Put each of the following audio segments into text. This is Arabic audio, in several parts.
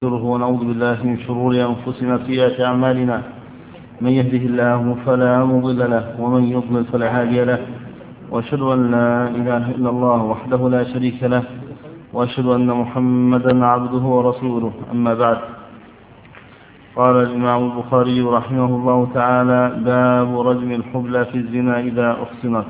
ونعوذ بالله من شرور أنفسنا وسيئات أعمالنا. من يهده الله فلا مضل له ومن يضلل فلا هادي له، وأشهد أن لا إله إلا الله وحده لا شريك له، وأشهد أن محمدا عبده ورسوله. أما بعد، قال الإمام البخاري رحمه الله تعالى: باب رجم الحبلى في الزنا إذا أحصنت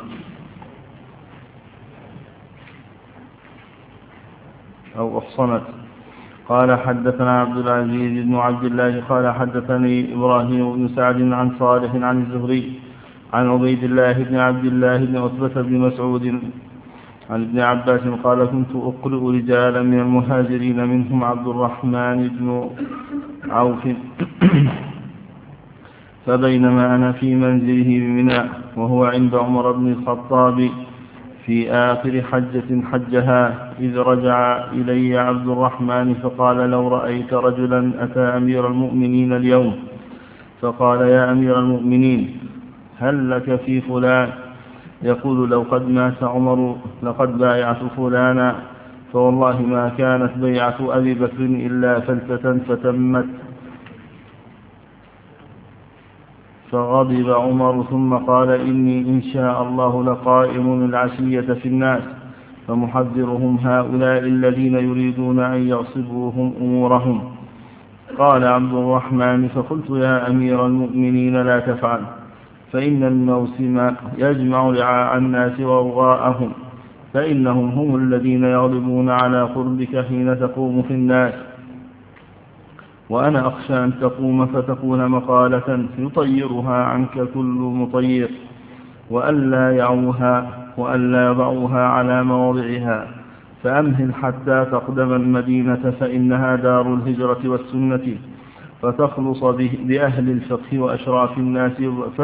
أو أحصنت. قال: حدثنا عبد العزيز بن عبد الله قال: حدثني إبراهيم بن سعد عن صالح عن الزهري عن عبيد الله بن عبد الله بن عتبة بن مسعود عن ابن عباس قال: كنت أقرئ رجالا من المهاجرين منهم عبد الرحمن بن عوف فبينما أنا في منزله بمنى وهو عند عمر بن الخطاب في آخر حجة حجها، إذ رجع إلي عبد الرحمن فقال: لو رأيت رجلا أتى أمير المؤمنين اليوم فقال: يا أمير المؤمنين، هل لك في فلان؟ يقول: لو قد مات عمر لقد بايعت فلانا، فوالله ما كانت بيعة أبي بكر إلا فلتة فتمت. فغضب عمر ثم قال: إني إن شاء الله لقائم العشية في الناس فمحذرهم هؤلاء الذين يريدون أن يغصبوهم أمورهم. قال عبد الرحمن: فقلت: يا أمير المؤمنين لا تفعل، فإن الموسم يجمع رعاء الناس وأوغاءهم، فإنهم هم الذين يغلبون على قربك حين تقوم في الناس، وأنا أخشى أن تقوم فتكون مقالة يطيرها عنك كل مطير، وألا يضعوها على مواضعها، فأمهل حتى تقدم المدينة فإنها دار الهجرة والسنة، فتخلص بأهل الفقه وأشراف الناس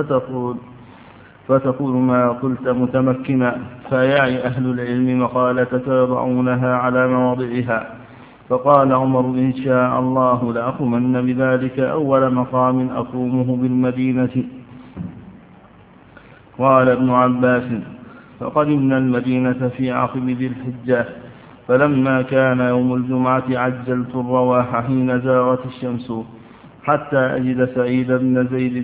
فتقول ما قلت متمكنا، فيعي أهل العلم مقالتك يضعونها على مواضعها. فقال عمر: إن شاء الله لأقومن بذلك أول مقام أقومه بالمدينة. قال ابن عباس: فقدمنا المدينة في عقب ذي الحجة، فلما كان يوم الجمعة عجلت الرواح حين زاغت الشمس حتى أجد سعيد بن زيد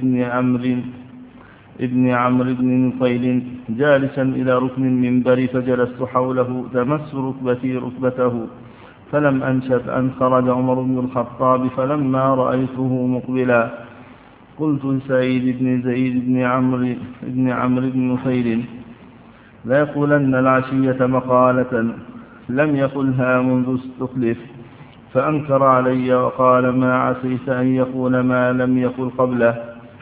بن عمرو بن نفيل جالسا إلى ركن المنبر، فجلست حوله تمس ركبتي ركبته، فلم أنشب أن خرج عمر بن الخطاب، فلما رأيته مقبلا قلت لسعيد بن زيد بن عمرو بن نفيل: لا يقولن العشية مقالة لم يقلها منذ استخلف. فأنكر علي وقال: ما عسيت أن يقول ما لم يقل قبله.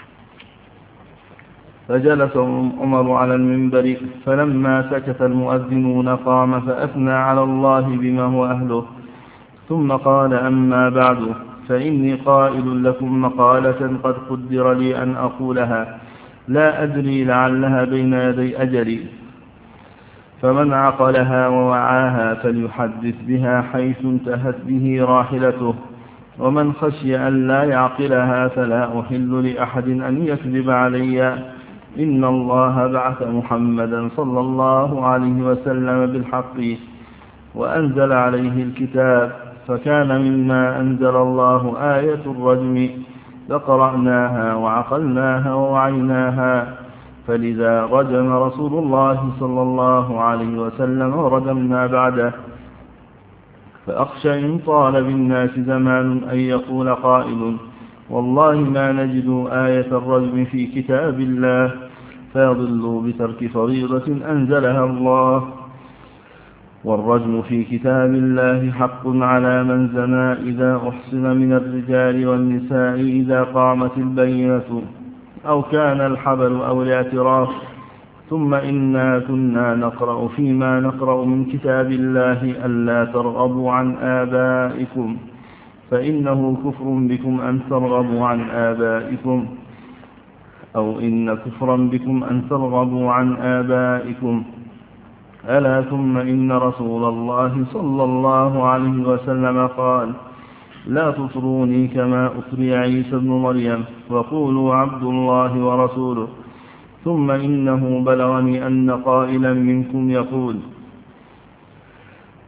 فجلس عمر على المنبر، فلما سكت المؤذنون قام فأثنى على الله بما هو أهله، ثم قال: أما بعد، فإني قائل لكم مقالة قد قدر لي أن أقولها، لا أدري لعلها بين يدي أجلي، فمن عقلها ووعاها فليحدث بها حيث انتهت به راحلته، ومن خشي أن لا يعقلها فلا أحل لأحد أن يكذب علي. إن الله بعث محمدا صلى الله عليه وسلم بالحق وأنزل عليه الكتاب، فكان مما أنزل الله آية الرجم، فقرأناها وعقلناها ووعيناها، فلذا رجم رسول الله صلى الله عليه وسلم ورجمنا بعده. فأخشى إن طال بالناس زمان أن يقول قائل: والله ما نجد آية الرجم في كتاب الله، فيضلوا بترك فريضة أنزلها الله. والرجم في كتاب الله حق على من زنى إذا أحصن من الرجال والنساء إذا قامت البينة أو كان الحبل أو الاعتراف. ثم إنا كنا نقرأ فيما نقرأ من كتاب الله ألا ترغبوا عن آبائكم، فإنه كفر بكم أن ترغبوا عن آبائكم، أو إن كفرا بكم أن ترغبوا عن آبائكم. ألا ثم إن رسول الله صلى الله عليه وسلم قال: لا تطروني كما أطري عيسى بن مريم، وقولوا عبد الله ورسوله. ثم إنه بلغني أن قائلا منكم يقول: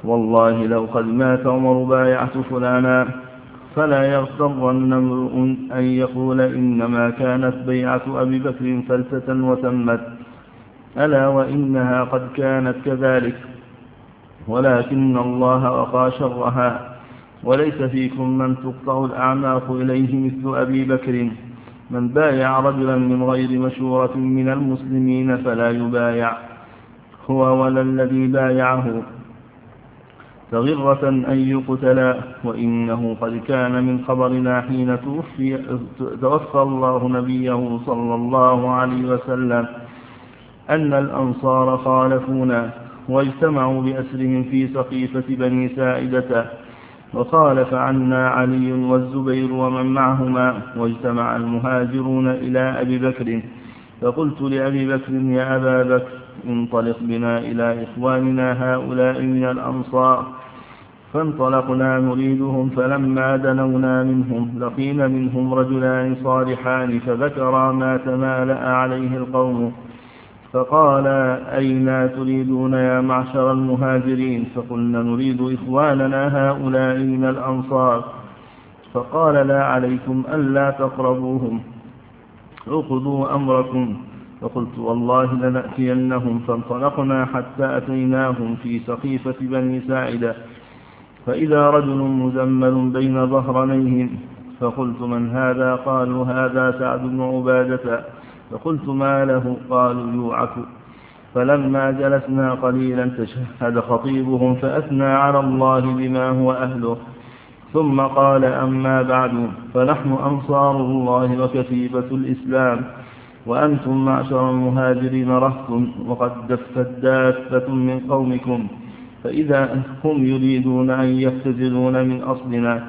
والله لو قد مات عمر بايعت فلانا. فلا يغترن امرؤ أن يقول إنما كانت بيعة أبي بكر فلسة وتمت، ألا وإنها قد كانت كذلك، ولكن الله وقى شرها. وليس فيكم من تقطع الأعناق إليه مثل أبي بكر. من بايع رجلا من غير مشورة من المسلمين فلا يبايع هو ولا الذي بايعه تغرة أن يقتلا. وإنه قد كان من خبرنا حين توفى الله نبيه صلى الله عليه وسلم أن الأنصار خالفونا واجتمعوا بأسرهم في سقيفة بني ساعدة، وخالف عنا علي والزبير ومن معهما، واجتمع المهاجرون إلى أبي بكر. فقلت لأبي بكر يا أبا بكر انطلق بنا إلى إخواننا هؤلاء من الأنصار. فانطلقنا نريدهم، فلما دنونا منهم لقينا منهم رجلان صالحان فذكرا ما تمالأ عليه القوم، فقال أين تريدون يا معشر المهاجرين؟ فقلنا نريد إخواننا هؤلاء من الأنصار. فقال لا عليكم ألا تقربوهم، أخذوا أمركم. فقلت والله لنأتينهم. فانطلقنا حتى أتيناهم في سقيفة بني ساعدة، فإذا رجل مزمل بين ظهرانيهم. فقلت من هذا؟ قالوا هذا سعد بن عبادة. فقلت ما له؟ قالوا يوعك. فلما جلسنا قليلا تشهد خطيبهم فأثنى على الله بما هو أهله، ثم قال أما بعد فنحن أنصار الله وكتيبة الإسلام، وأنتم معشر المهاجرين رهط، وقد دفت دافة من قومكم، فإذا هم يريدون أن يختزلون من أصلنا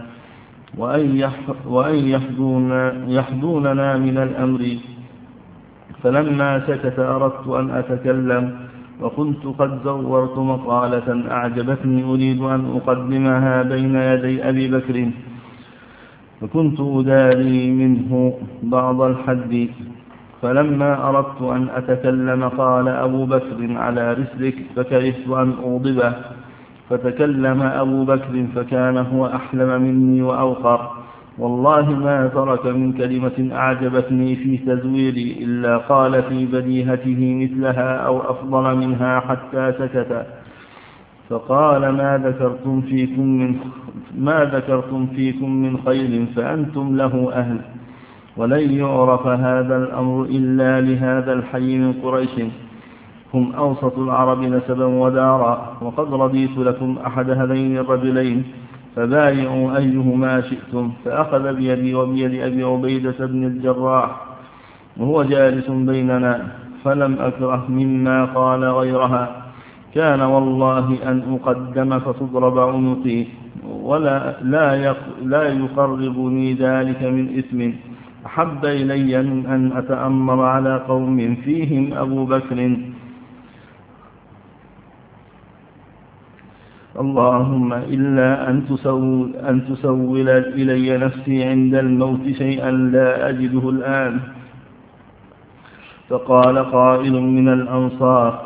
وأن يحدوننا من الأمر. فلما سكت أردت أن أتكلم، وكنت قد زورت مقالة أعجبتني أريد أن أقدمها بين يدي أبي بكر، فكنت أداري منه بعض الحد. فلما أردت أن أتكلم قال أبو بكر على رسلك، فكرهت أن أغضبه. فتكلم أبو بكر فكان هو أحلم مني وأوقر. والله ما ترك من كلمة أعجبتني في تزويري إلا قال في بديهته مثلها أو أفضل منها حتى سكت. فقال ما ذكرتم فيكم من خير فأنتم له أهل، ولن يعرف هذا الأمر إلا لهذا الحي من قريش، هم أوسط العرب نسبا ودارا، وقد رضيت لكم أحد هذين الرجلين فبايعوا أيهما شئتم. فأخذ بيدي وبيد أبي عبيدة بن الجراح وهو جالس بيننا، فلم أكره مما قال غيرها. كان والله أن أقدم فتضرب عنقي، لا يقربني ذلك من إثم أحب إلي من أن أتأمر على قوم فيهم أبو بكر. اللهم إلا أن تسول إلي نفسي عند الموت شيئا لا أجده الآن. فقال قائل من الأنصار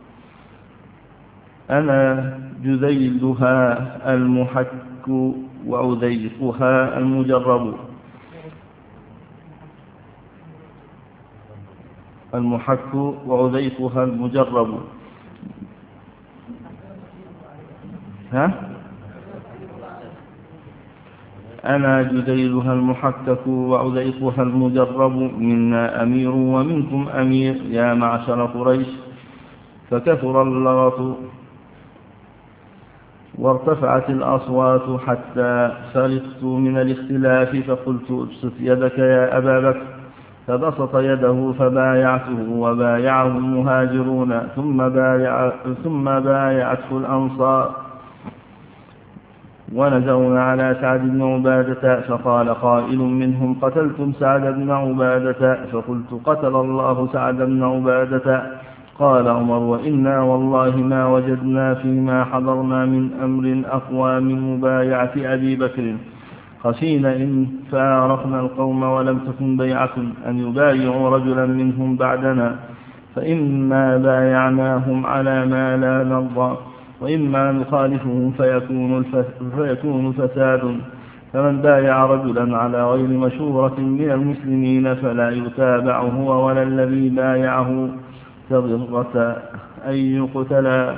أنا جذيلها المحك وعذيقها المجرب. المحك وعذيقها المجرب. أنا جذيلها المحكك وعذيقها المجرب، منا أمير ومنكم أمير يا معشر قريش. فكثر اللغط وارتفعت الأصوات حتى فرقت من الاختلاف، فقلت ابسط يدك يا أبا بكر. فبسط يده فبايعته وبايعه المهاجرون، ثم بايعته الأنصار. ونزلنا على سعد بن عبادة، فقال قائل منهم قتلتم سعد بن عبادة؟ فقلت قتل الله سعد بن عبادة. قال عمر وإنا والله ما وجدنا فيما حضرنا من أمر أقوى من مبايعة أبي بكر، خشينا إن فارقنا القوم ولم تكن بيعة أن يبايعوا رجلا منهم بعدنا، فإما بايعناهم على ما لا نرضى، وإما نخالفهم فيكون فساد. فمن بايع رجلا على غير مشورة من المسلمين فلا يتابع هو ولا الذي بايعه تضرة أن يقتلا.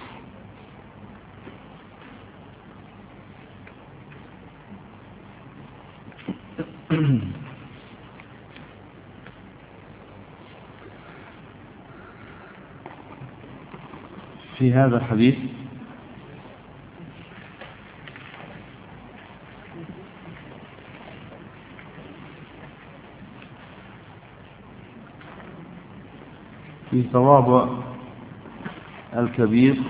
في هذا الحديث في تواضع الكبير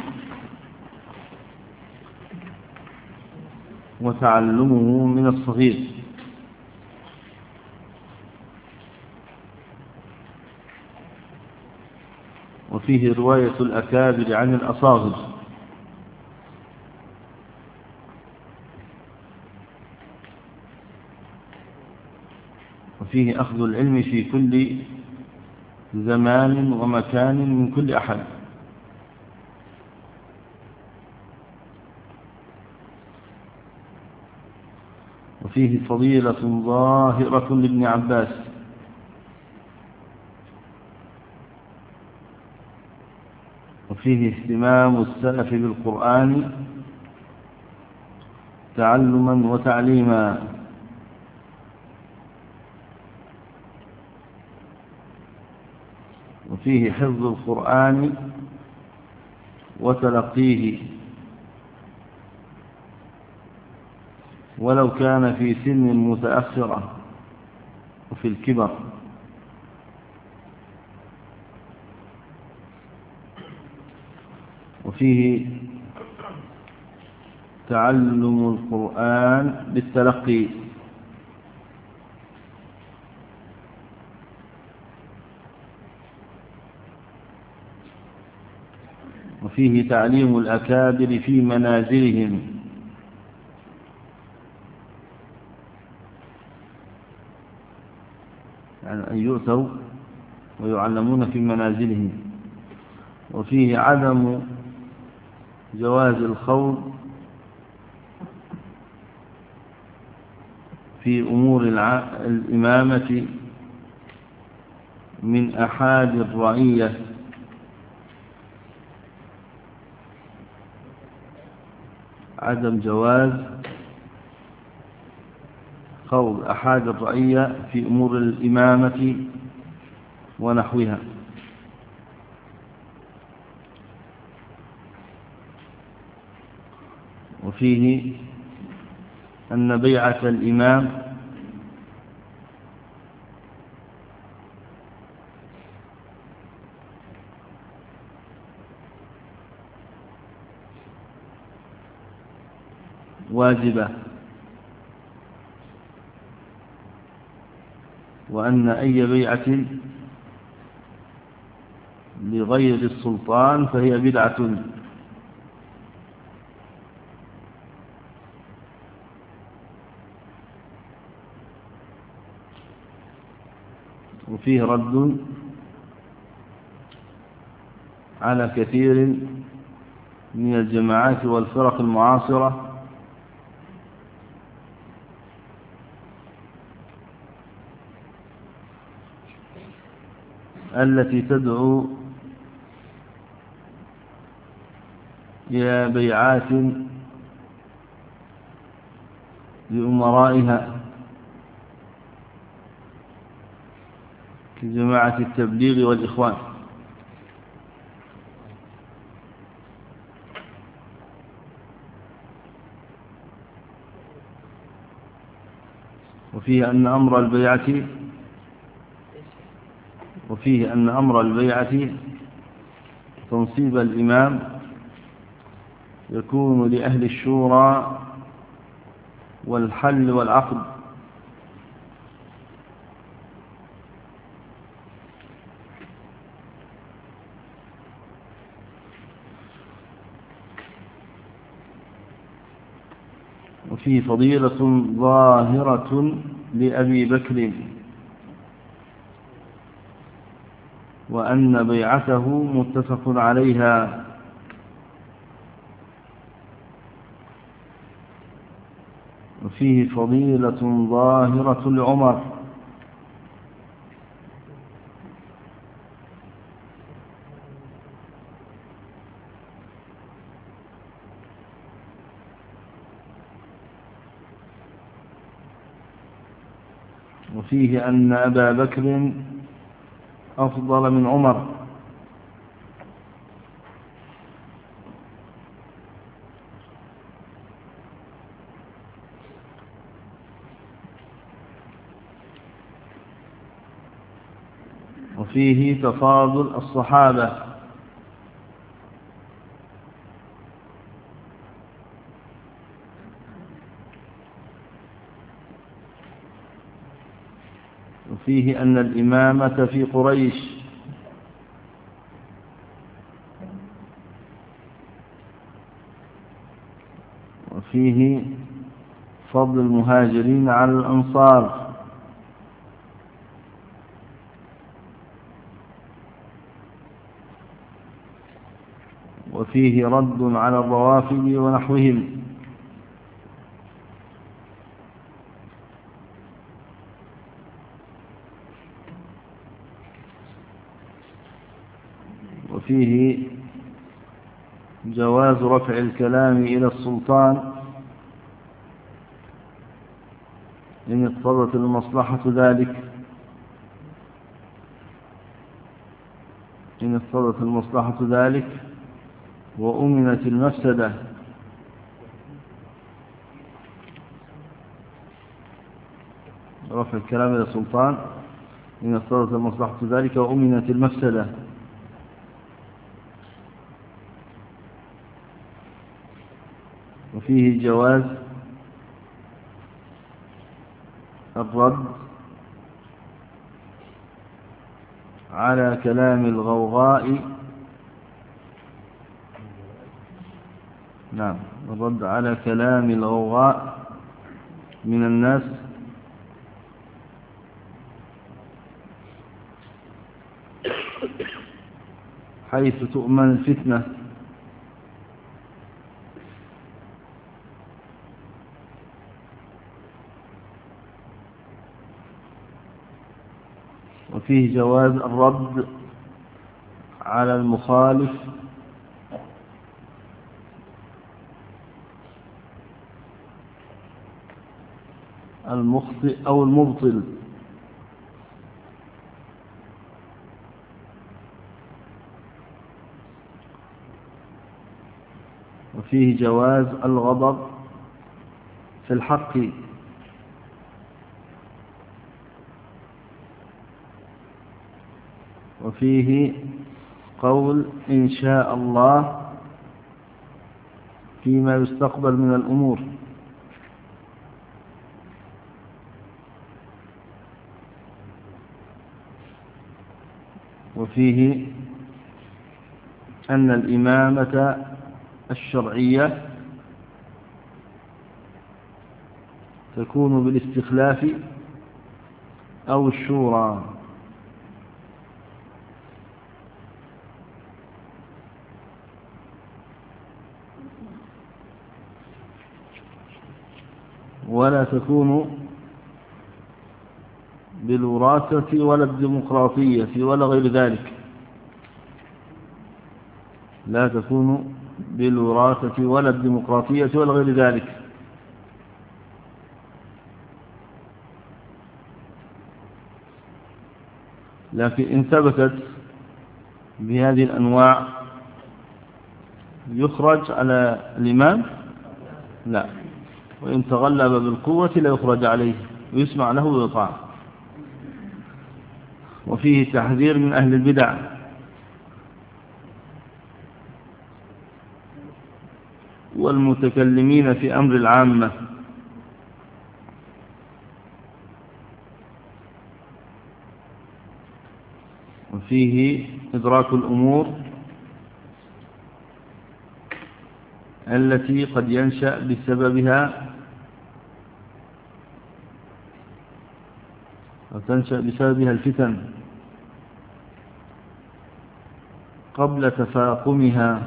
وتعلمه من الصغير، وفيه رواية الأكابر عن الأصاغر، وفيه أخذ العلم في كل زمان ومكان من كل أحد، وفيه فضيلة ظاهرة لابن عباس، وفيه اهتمام السلف بالقرآن تعلما وتعليما، وفيه حفظ القرآن وتلقيه ولو كان في سن متأخرة وفي الكبر، وفيه تعلم القرآن بالتلقي، وفيه تعليم الأكابر في منازلهم، يعني أن يؤتوا ويعلمون في منازلهم، وفيه عدم جواز الخوض في أمور الإمامة من أحد الرعية، عدم جواز خوض أحد الرعية في أمور الإمامة ونحوها. وفيه أن بيعة الإمام واجبة، وأن أي بيعة لغير السلطان فهي بدعة، وفيه رد على كثير من الجماعات والفرق المعاصرة التي تدعو إلى بيعات لأمرائها كجماعة التبليغ والإخوان. وفيه أن أمر البيعة تنصيب الإمام يكون لأهل الشورى والحل والعقد، وفيه فضيلة ظاهرة لأبي بكر، وأن بيعته متفق عليها، وفيه فضيلة ظاهرة لعمر. وفيه أن أبا بكر أفضل من عمر. وفيه تفاضل الصحابة. وفيه أن الإمامة في قريش. وفيه فضل المهاجرين على الأنصار. وفيه رد على الروافض ونحوهم. وفيه جواز رفع الكلام إلى السلطان إن اقتضت المصلحة ذلك، وأمنت المفسدة. رفع الكلام إلى السلطان إن اقتضت المصلحة ذلك وأمنت المفسدة. وفيه جواز الرد على كلام الغوغاء. نعم، الرد على كلام الغوغاء من الناس حيث تؤمن الفتنة. وفيه جواز الرد على المخالف المخطئ أو المبطل. وفيه جواز الغضب في الحق. وفيه قول إن شاء الله فيما يستقبل من الأمور. وفيه أن الإمامة الشرعية تكون بالاستخلاف أو الشورى. ولا تكون بالوراثة ولا الديمقراطية ولا غير ذلك. لا تكون بالوراثة ولا الديمقراطية ولا غير ذلك. لكن إن ثبتت بهذه الأنواع يخرج على الإمام؟ لا. وإن تغلب بالقوة لا يخرج عليه ويسمع له ويطاع. وفيه تحذير من أهل البدع. والمتكلمين في أمر العامة. وفيه إدراك الأمور التي قد ينشأ بسببها وتنشأ بسببها الفتن قبل تفاقمها.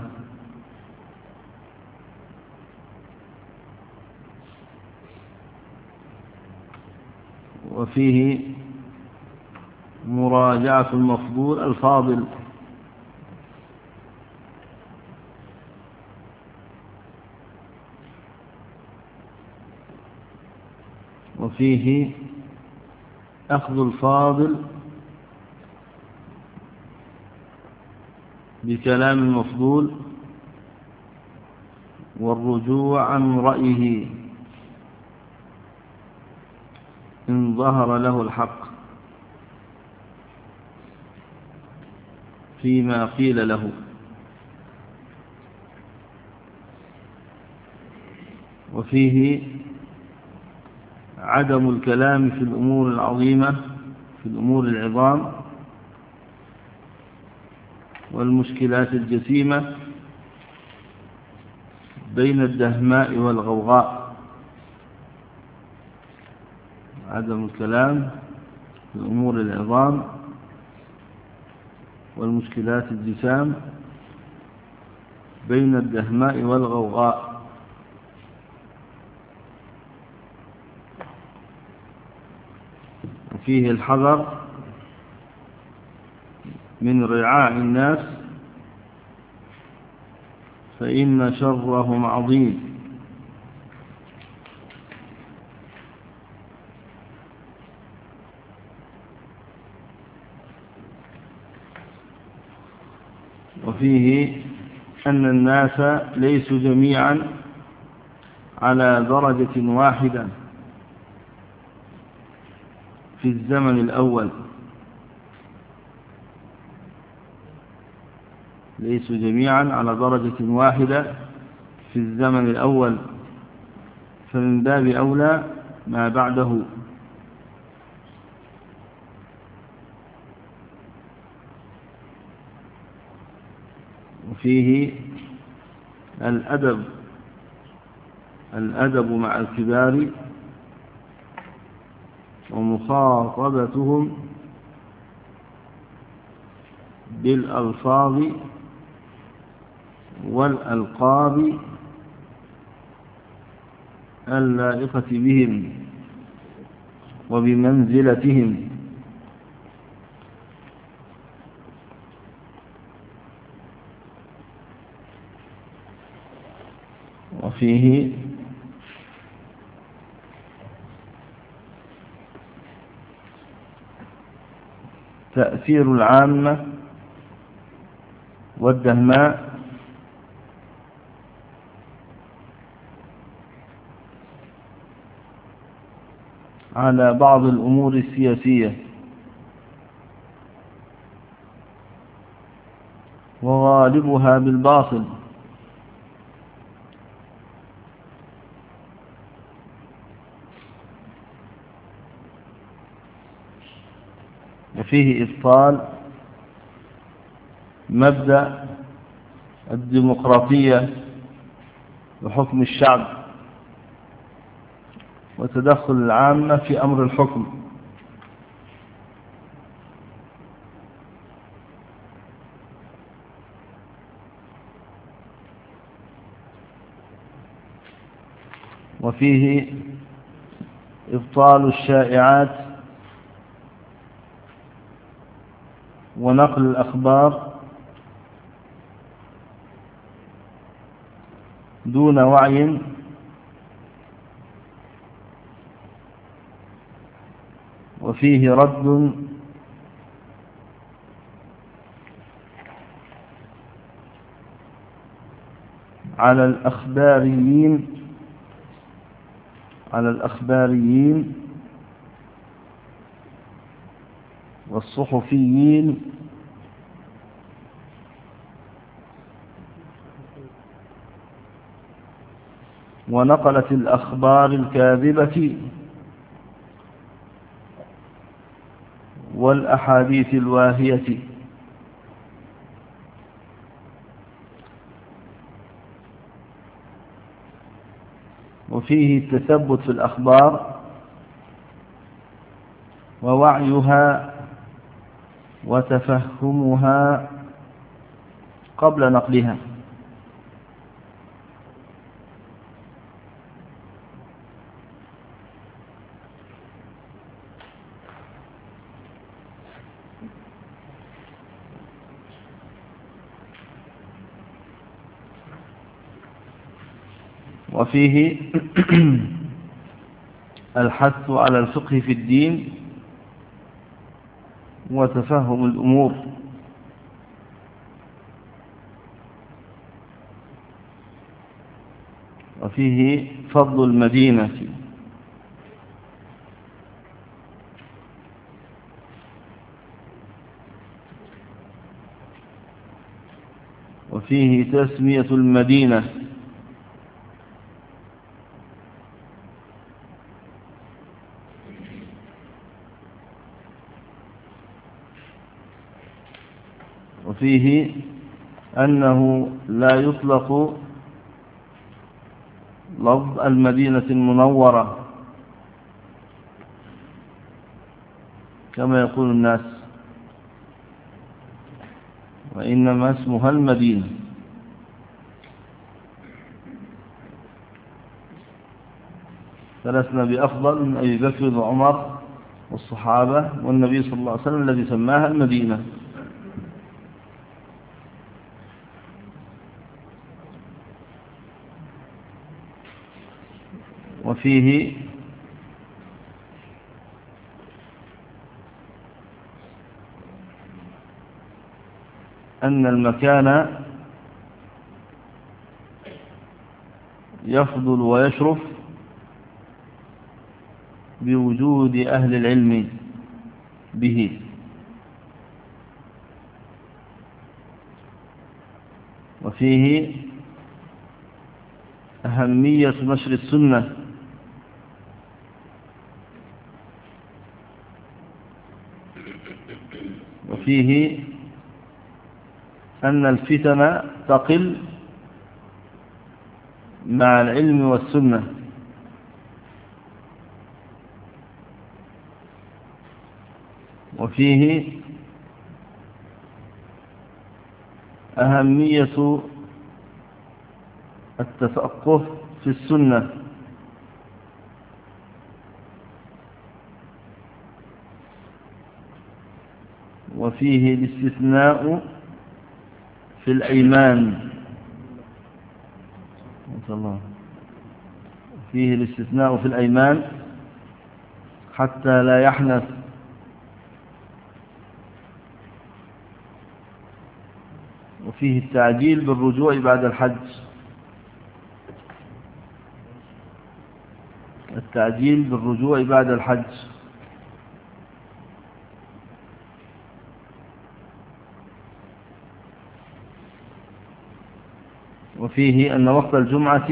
وفيه مراجعة المفضول الفاضل، وفيه أخذ الفاضل بكلام المفضول والرجوع عن رأيه إن ظهر له الحق فيما قيل له. وفيه عدم الكلام في الأمور العظيمة، في الأمور العظام والمشكلات الجسيمة بين الدهماء والغوغاء. عدم الكلام في الأمور العظام والمشكلات الجسام بين الدهماء والغوغاء. وفيه الحذر من رعاع الناس فإن شرهم عظيم. وفيه أن الناس ليسوا جميعا على درجة واحدة في الزمن الأول، ليسوا جميعا على درجة واحدة في الزمن الأول، فمن باب أولى ما بعده. وفيه الأدب مع الكبار ومخاطبتهم بالألفاظ والألقاب اللائقة بهم وبمنزلتهم. وفيه تأثير العامة والدهماء على بعض الأمور السياسية، وغالبها بالباطل، وفيه إبطال مبدأ الديمقراطية وحكم الشعب وتدخل العامة في أمر الحكم. وفيه إبطال الشائعات ونقل الأخبار دون وعي وفيه رد على الأخباريين والصحفيين ونقلة الأخبار الكاذبة والأحاديث الواهية. وفيه التثبت في الأخبار ووعيها وتفهمها قبل نقلها. وفيه الحث على الفقه في الدين وتفهم الأمور، وفيه فضل المدينة، وفيه تسمية المدينة، وفيه أنه لا يطلق لفظ المدينة المنورة كما يقول الناس، وإنما اسمها المدينة. فلسنا بأفضل من أبي بكر وعمر والصحابة والنبي صلى الله عليه وسلم الذي سماها المدينة. وفيه أن المكان يفضل ويشرف بوجود أهل العلم به، وفيه أهمية نشر السنة، وفيه أن الفتن تقل مع العلم والسنة، وفيه أهمية التفقه في السنة، وفيه الاستثناء في الأيمان، فيه الاستثناء في الأيمان حتى لا يحنث، وفيه التعجيل بالرجوع بعد الحج، التعجيل بالرجوع بعد الحج، وفيه أن وقت الجمعة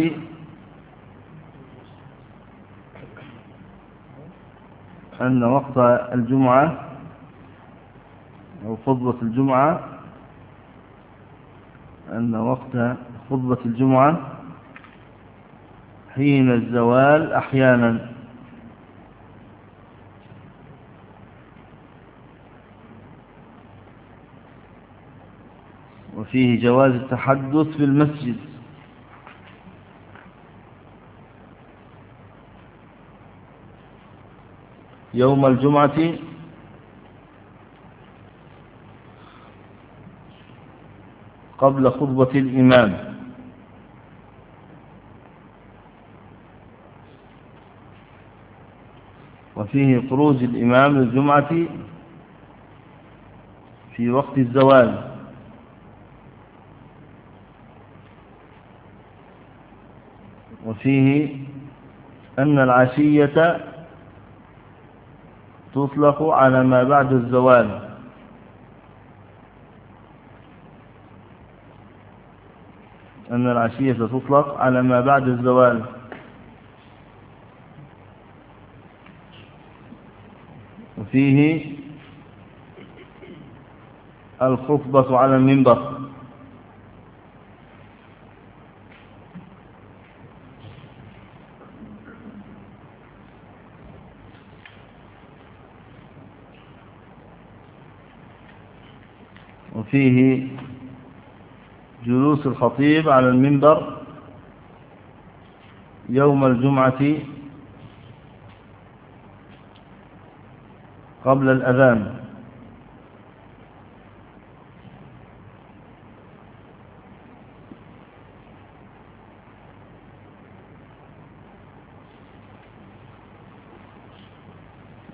أو خطبة الجمعة أن وقت خطبة الجمعة حين الزوال أحيانا، وفيه جواز التحدث في المسجد، يوم الجمعة قبل خطبة الإمام، وفيه خروج الإمام للجمعة في وقت الزوال، وفيه أن العشية تطلق على ما بعد الزوال، أن العشية تطلق على ما بعد الزوال، وفيه الخطبة على المنبر، وفيه جلوس الخطيب على المنبر يوم الجمعة قبل الأذان،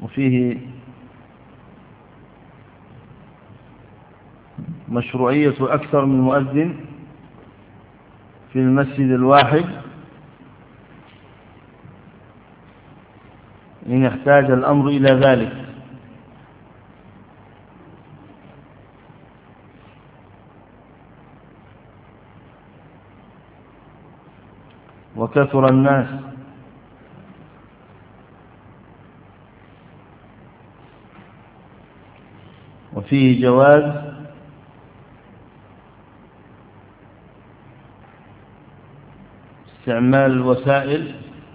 وفيه مشروعية أكثر من مؤذن في المسجد الواحد إن احتاج الأمر إلى ذلك. وكثر الناس. وفيه جواز استعمال الوسائل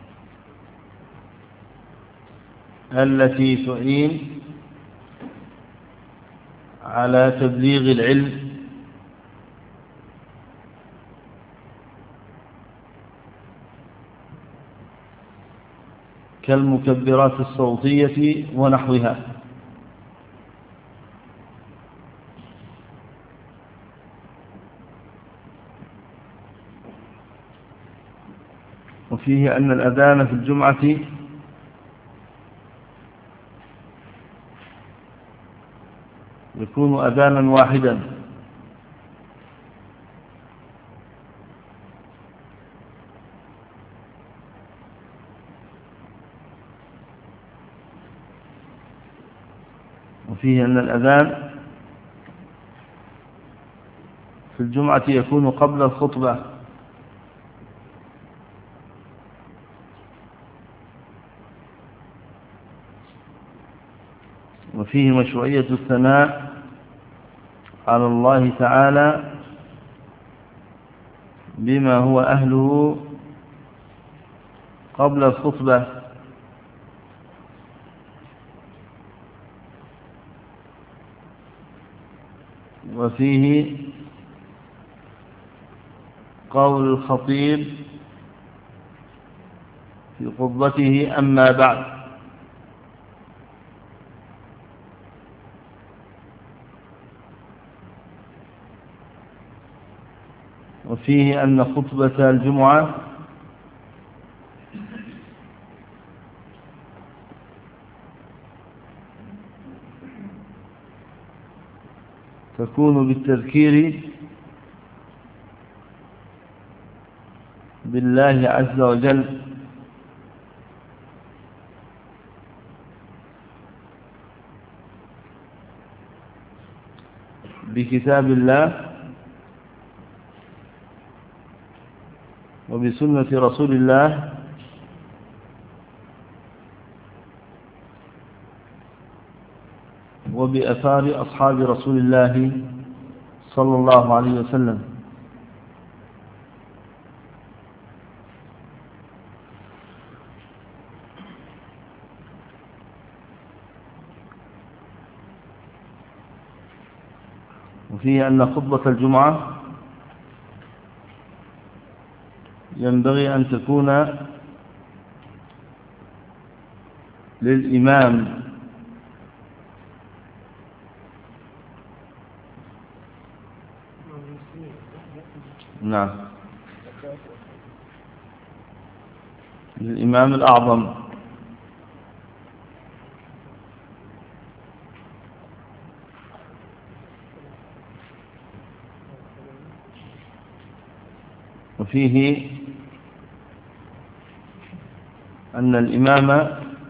التي تعين على تبليغ العلم كالمكبرات الصوتية ونحوها. وفيه أن الأذان في الجمعة يكون أذانا واحدا، وفيه أن الأذان في الجمعة يكون قبل الخطبة، وفيه مشروعية الثناء على الله تعالى بما هو أهله قبل الخطبة، وفيه قول الخطيب في خطبته أما بعد. وفيه أن خطبة الجمعة تكون بالتذكير بالله عز وجل بكتاب الله وبسنة رسول الله وبأثار أصحاب رسول الله صلى الله عليه وسلم. وفيه أن خطبة الجمعة ينبغي أن تكون للإمام نعم للإمام الأعظم. وفيه أن الإمام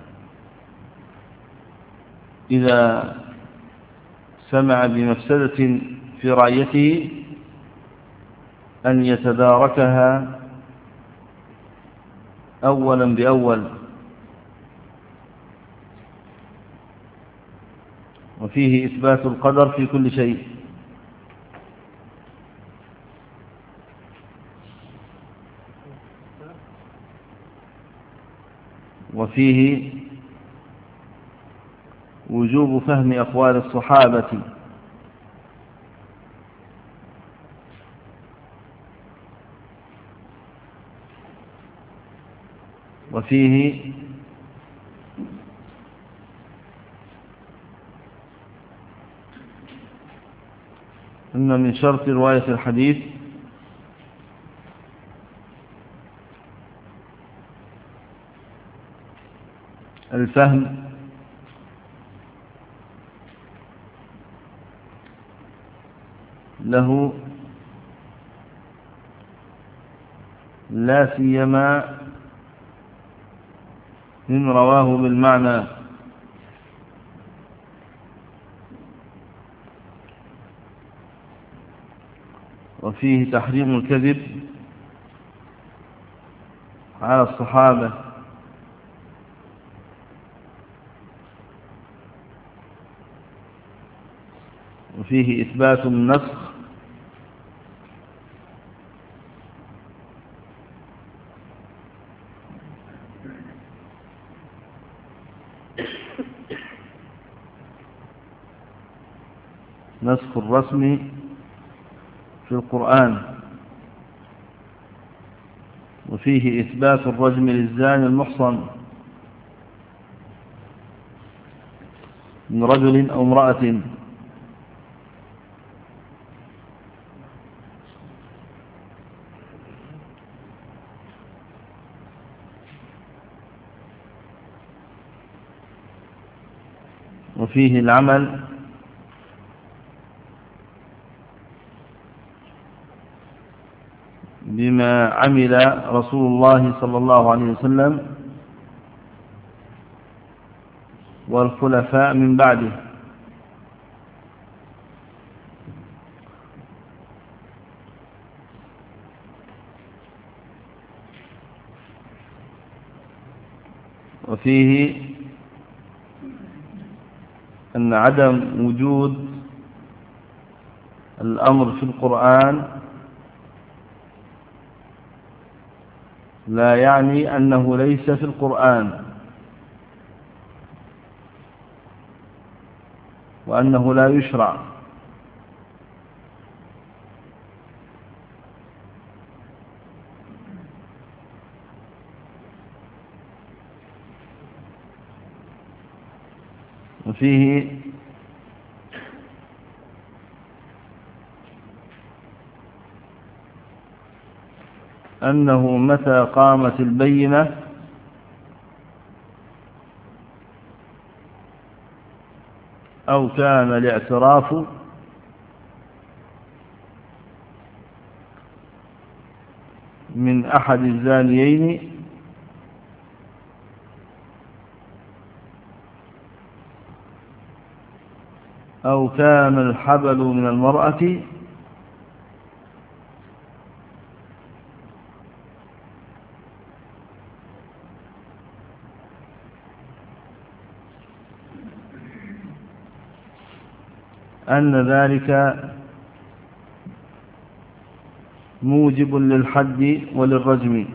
إذا سمع بمفسدة في رعيته أن يتداركها أولا بأول. وفيه إثبات القدر في كل شيء. وفيه وجوب فهم أقوال الصحابة. وفيه أن من شرط رواية الحديث الفهم له لا سيما إن رواه بالمعنى. وفيه تحريم الكذب على الصحابة، وفيه إثبات النسخ، نسخ الرسم في القرآن، وفيه إثبات الرجم للزاني المحصن من رجل أو امرأة، وفيه العمل بما عمل رسول الله صلى الله عليه وسلم والخلفاء من بعده، وفيه أن عدم وجود الأمر في القرآن لا يعني أنه ليس في القرآن، وأنه لا يشرع. وفيه أنه متى قامت البينة أو كان الاعتراف من أحد الزانيين أو كان الحبل من المرأة أن ذلك موجب للحد وللرجم.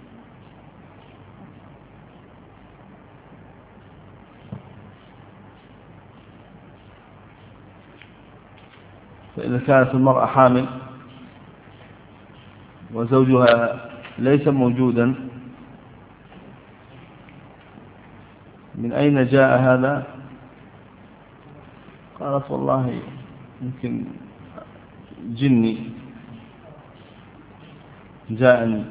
فإذا كانت المرأة حامل وزوجها ليس موجودا، من أين جاء هذا؟ قالت والله يمكن جني جاءني.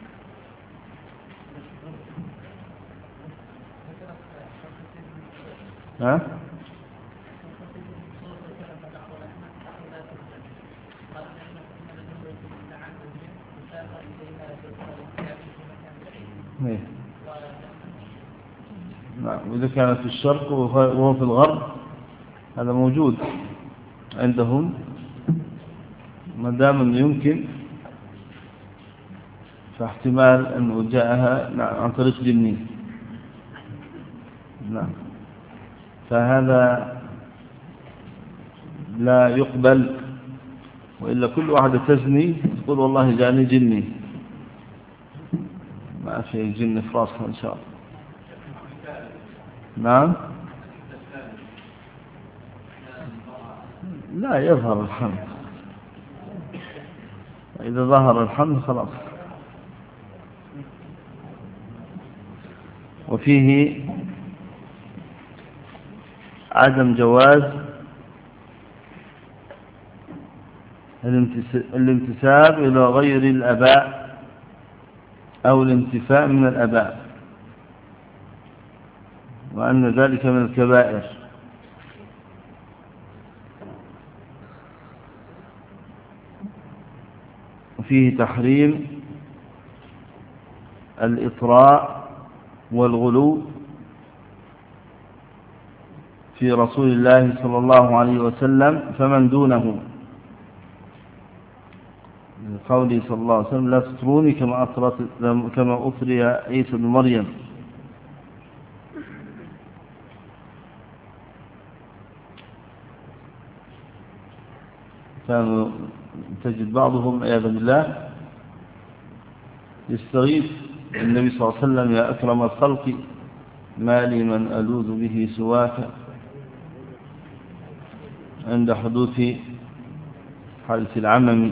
ها؟ نعم. وإذا كانت في الشرق وهو في الغرب هذا موجود عندهم، ما دام أنه يمكن، فاحتمال أنه جاءها عن طريق جني. نعم. فهذا لا يقبل، وإلا كل واحدة تزني تقول والله جاءني جني، ما في جن في راسها إن شاء الله. نعم. لا يظهر الحمل، إذا ظهر الحمل خلاص. وفيه عدم جواز الانتساب إلى غير الآباء أو الانتفاء من الآباء، وأن ذلك من الكبائر. وفيه تحريم الإطراء والغلو في رسول الله صلى الله عليه وسلم فمن دونه، قوله صلى الله عليه وسلم لا تطروني كما أطري عيسى بن مريم. كانوا تجد بعضهم عياذا بالله يستغيث النبي صلى الله عليه وسلم يا أكرم الخلق ما لي من ألوذ به سواك عند حدوث حادث العمم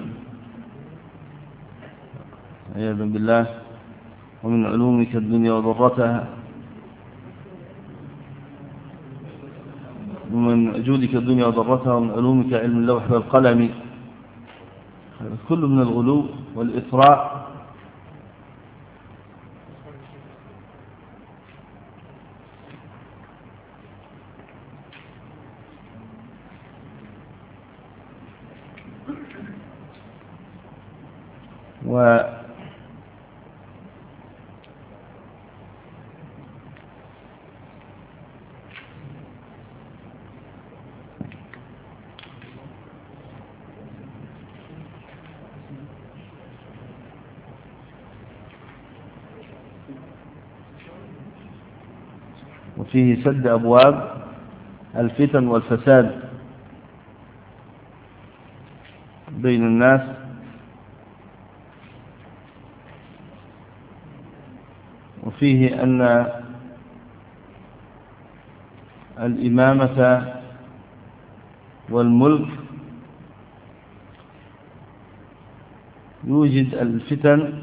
عياذا بالله. ومن علومك الدنيا وضرتها، ومن جودك الدنيا وضرتها، ومن علومك علم اللوح والقلم. كل من الغلو والإثراء وفيه سد أبواب الفتن والفساد بين الناس، وفيه أن الإمامة والملك يوجد الفتن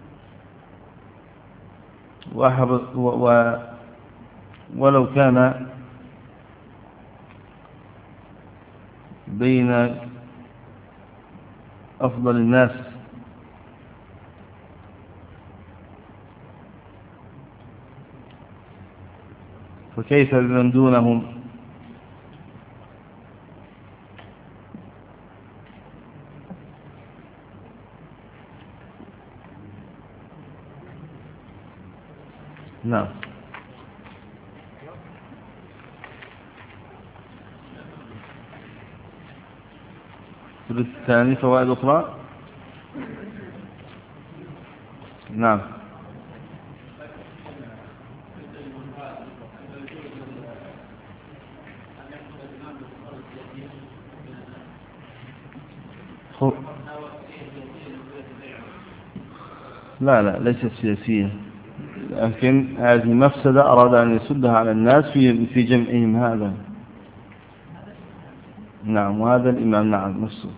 ولو كان بين أفضل الناس. فكيف بمن دونهم؟ نعم. الثاني فوائد أخرى. نعم. لا ليست سياسية، لكن هذه مفسدة أراد أن يسدها على الناس في جمعهم هذا. نعم. وهذا الإمام نعم نفسه.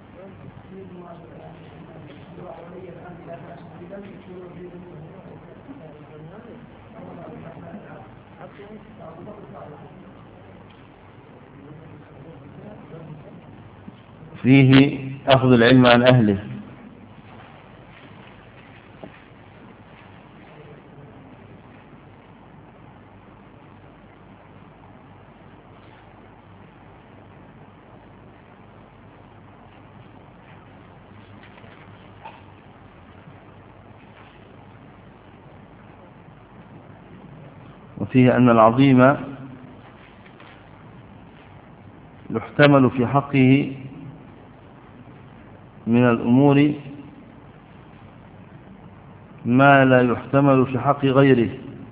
فيه أخذ العلم عن أهله، وفيه أن العظيم يحتمل في حقه من الأمور ما لا يحتمل في حق غيره،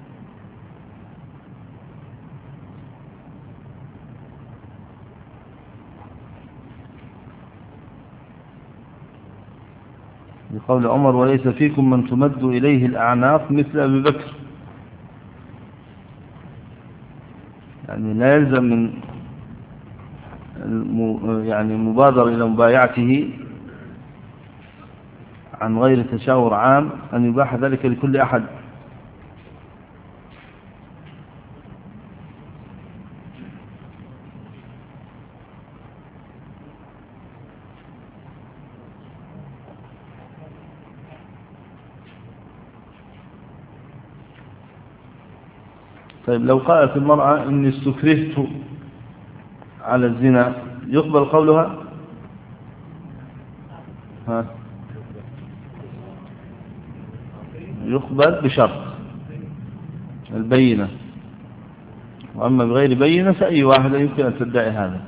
بقول عمر وليس فيكم من تمد إليه الأعناق مثل أبي بكر. يعني لا يلزم من يعني المبادرة إلى مبايعته عن غير تشاور عام أن يباح ذلك لكل أحد. طيب لو قالت المرأة إني استكرهت على الزنا يقبل قولها؟ ها يقبل بشرط البينة، وأما بغير بينة فأي واحد يمكن أن تدعي هذا.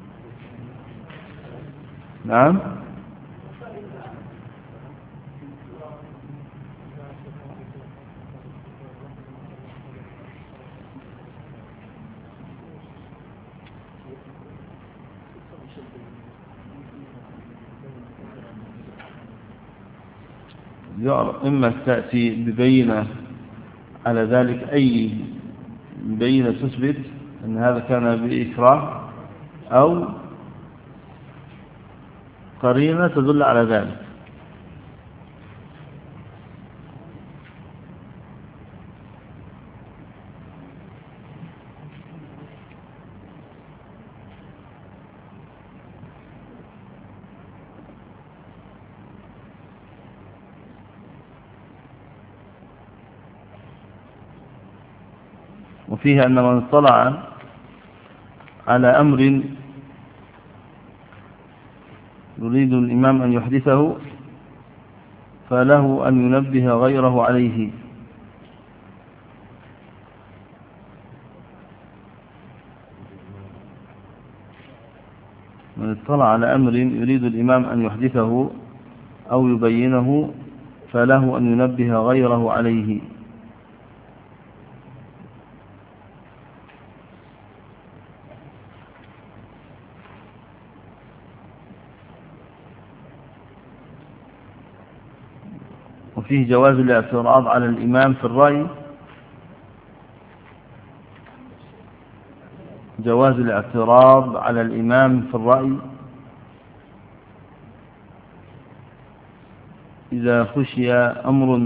نعم. إما تأتي ببينة على ذلك، أي بينة تثبت أن هذا كان بإكراه، أو قرينة تدل على ذلك. وفيه أن من اطلع على أمر يريد الإمام أن يحدثه فله أن ينبه غيره عليه. من اطلع على أمر يريد الإمام أن يحدثه أو يبينه فله أن ينبه غيره عليه. وفيه جواز الاعتراض على الإمام في الرأي، جواز الاعتراض على الإمام في الرأي إذا خشي أمر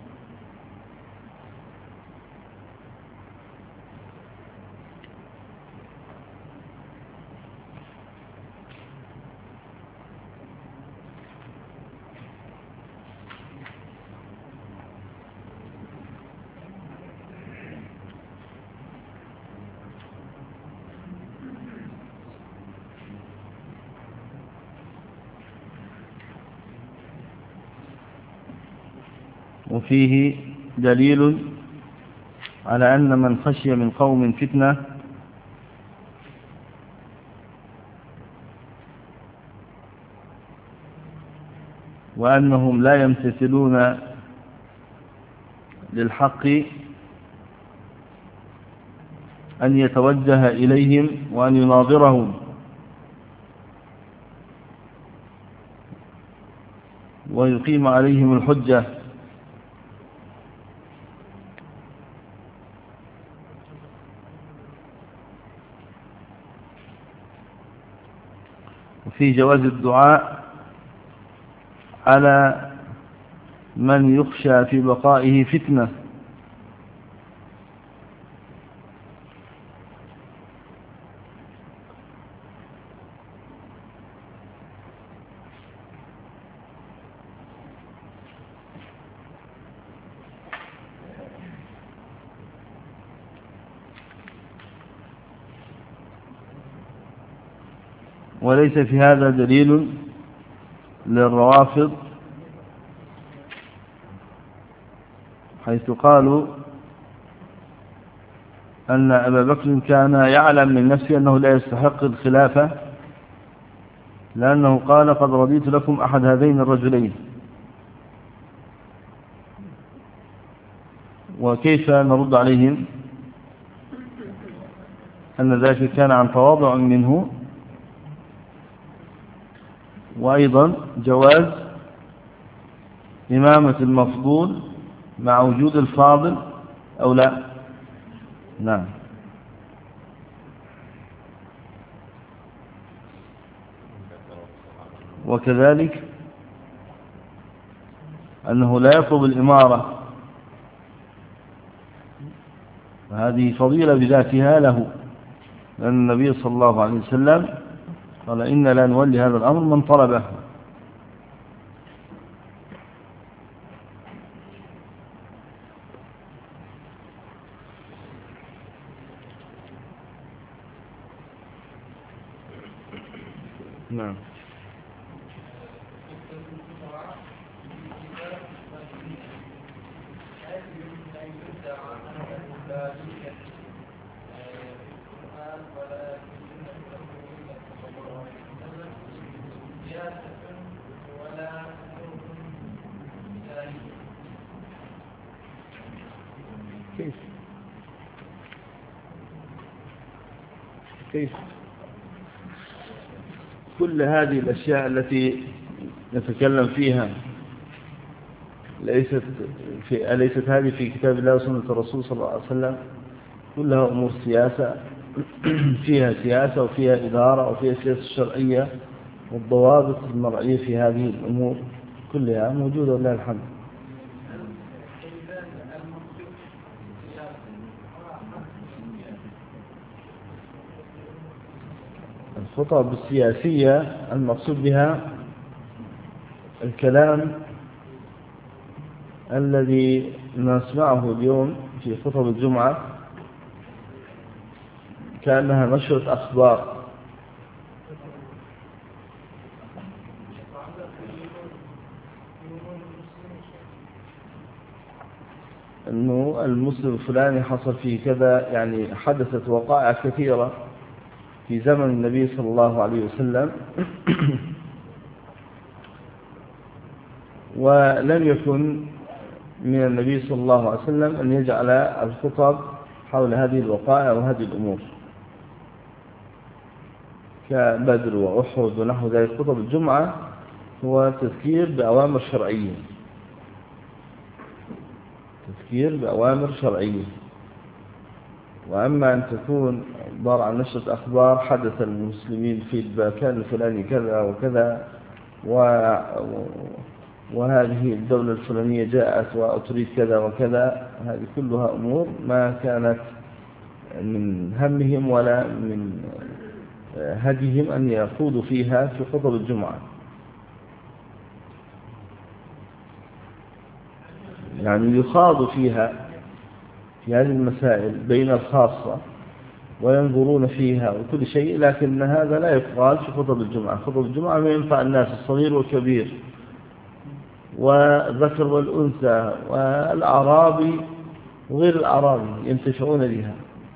وفيه دليل على أن من خشي من قوم فتنة وأنهم لا يمتثلون للحق أن يتوجه إليهم وأن يناظرهم ويقيم عليهم الحجة. وفي جواز الدعاء على من يخشى في بقائه فتنة، وليس في هذا دليل للروافض حيث قالوا أن أبا بكر كان يعلم من نفسه أنه لا يستحق الخلافة لأنه قال قد رضيت لكم أحد هذين الرجلين. وكيف نرد عليهم أن ذلك كان عن تواضع منه؟ وأيضا جواز إمامة المفضول مع وجود الفاضل أو لا. نعم. وكذلك أنه لا يطلب الإمارة، هذه فضيلة بذاتها له، لأن النبي صلى الله عليه وسلم قال إن لا نولي هذا الأمر من طلبه. نعم. كيف كل هذه الأشياء التي نتكلم فيها أليست هذه في كتاب الله وسنة الرسول صلى الله عليه وسلم؟ كلها أمور سياسة فيها سياسة وفيها إدارة وفيها سياسة شرعية، والضوابط المرعية في هذه الأمور كلها موجودة ولله الحمد. الخطب السياسية المقصود بها الكلام الذي نسمعه اليوم في خطب الجمعة كأنها نشرة أخبار، أنه المسلم الفلاني حصل فيه كذا، يعني حدثت وقائع كثيرة في زمن النبي صلى الله عليه وسلم ولم يكن من النبي صلى الله عليه وسلم أن يجعل الخطب حول هذه الوقائع وهذه الأمور كبدر وأحد ونحو ذلك. خطب الجمعة هو تذكير بأوامر شرعية، تذكير بأوامر شرعية. وأما أن تكون عبارة عن نشرة أخبار حدث المسلمين في المكان الفلاني كذا وكذا وهذه الدولة الفلانية جاءت وتريد كذا وكذا، هذه كلها أمور ما كانت من همهم ولا من هديهم أن يخوضوا فيها في خطب الجمعة. يعني يخاضوا فيها في هذه المسائل بين الخاصة وينظرون فيها وكل شيء، لكن هذا لا يقال في خطب الجمعة. خطب الجمعة ما ينفع الناس الصغير والكبير والذكر والأنثى والأعرابي وغير الأعرابي ينتفعون بها،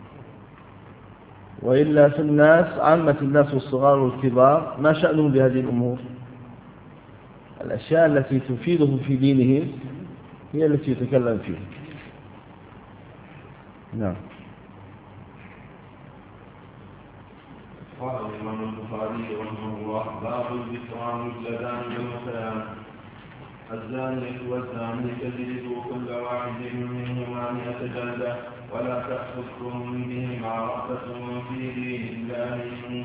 وإلا في الناس عامة الناس والصغار والكبار ما شأنهم بهذه الأمور. الأشياء التي تفيدهم في دينهم هي التي يتكلم فيها. نعم. قال الإمام البخاري رحمه الله: باب الذكران الجلدان والمثلان. الزانية والزاني فاجلدوا كل واحد منهما 100 جلدة ولا تأخذكم بهما رأفة في دين الله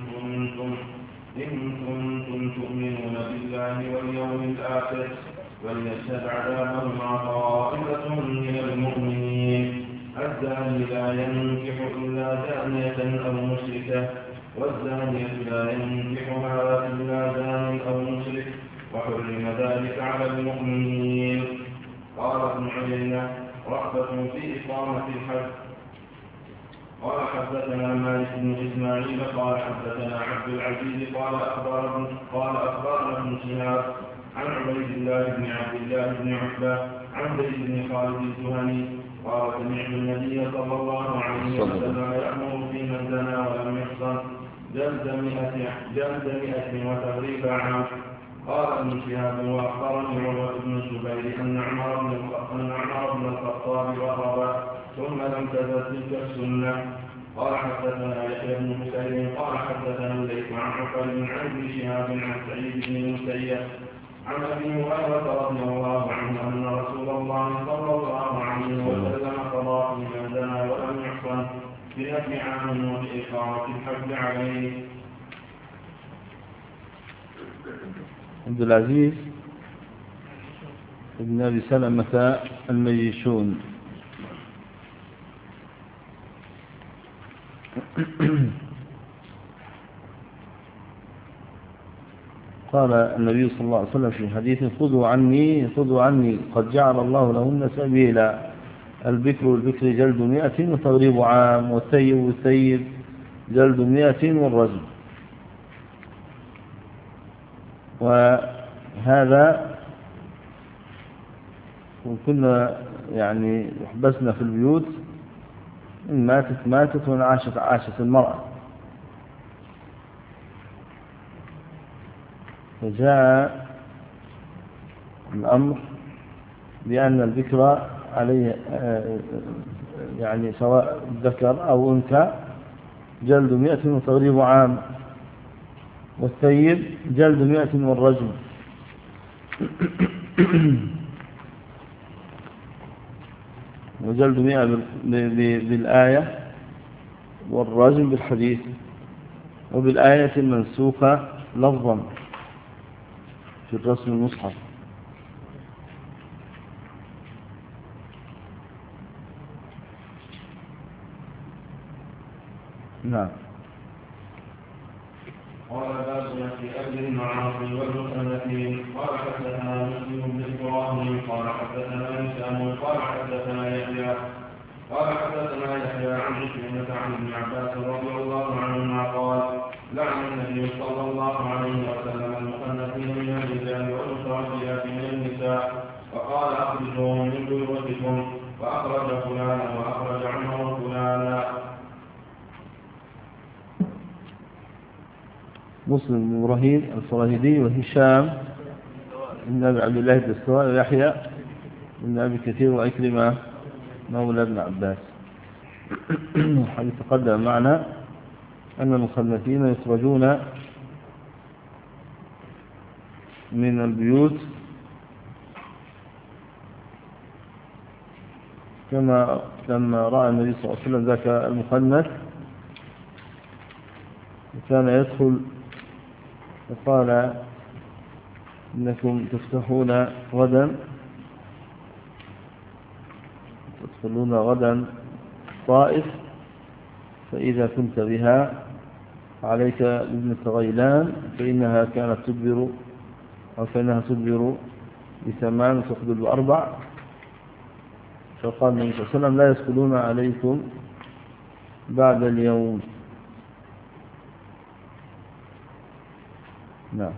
إن كنتم تؤمنون بالله واليوم الآخر وليشهد عذابهما طائفة من المؤمنين. الزاني لا ينكح إلا زانية أو مشركة، والزانية لا ينكحها إلا زان أو مشرك، وحرم ذلك على المؤمنين. قال ابن عيينة: رغبة في إقامة الحج. قال حدثنا مالك بن إسماعيل قال حدثنا عبد العزيز قال أخبرنا ابن شهاب عن عبيد الله بن عبد الله بن عتبة عن زيد بن خالد الجهني قال: سمعت النبي صلى الله عليه وسلم يأمر في من زنى ولم يحصن جلد 100 وتغريب عام. قال ابن شهاب: واخبرني عروة بن الزبير ان عمر بن الخطاب وهرب ثم لم تزل تلك السنه. قال حدثنا يحيى بن حسين قال حدثنا الليث عن عقيل عن ابن شهاب عن سعيد بن المسيب عن ابي هريره رضي الله عنه ان رسول الله صلى الله عليه وسلم قضى في من زنى ولم يحصن ب100 عام وبإقامة الحج عليه. عبد العزيز بن أبي سلمة المجيشون قال النبي صلى الله عليه وسلم في حديث: خذوا عني قد جعل الله لهن سبيلا. البكر والبكر جلد 100 وتغريب عام، والثيب والثيب جلد 100 والرجم. وهذا وكنا يعني حبسنا في البيوت، إن ماتت وإن عاشت المرأة. فجاء الأمر بأن الذكر عليه يعني سواء ذكر أو أنثى جلد 100 وتغريب عام، والثيب جلد 100 والرجم. وجلد 100 بالآية، والرجم بالحديث، وبالآية المنسوخة لفظا في الرسم المصحف. نعم. قال بابنا في أجل المعاصي والمسلمين. قال حدثنا مسلم بن إبراهيم قال حدثنا هشام قال حدثنا يحيى قال حدثنا يحيى عن عكرمة عن ابن عباس رضي الله عنهما قال لعن النبي صلى الله عليه وسلم المخنثين من الرجال والمتوفيات من النساء، وقال أخرجوهم من بيوتكم، وأخرج فلانا وأخرج عمر فلانا. مسلم بن إبراهيم الفراهيدي وهشام بن أبي عبد الله الدستوائي ويحيى بن أبي كثير وعكرمة مولى ابن عباس. حديث تقدم معنا أن المخنثين يخرجون من البيوت كما لما رأى النبي صلى الله عليه وسلم ذاك المخنث وكان يدخل فقال إنكم تفتحون غدا، تدخلون غدا طائف، فإذا كنت بها عليك بابنة غيلان فإنها كانت تدبر، أو فإنها تدبر ب8 وتقبل ب4. فقال النبي صلى الله عليه وسلم لا يدخلون عليكم بعد اليوم. نعم.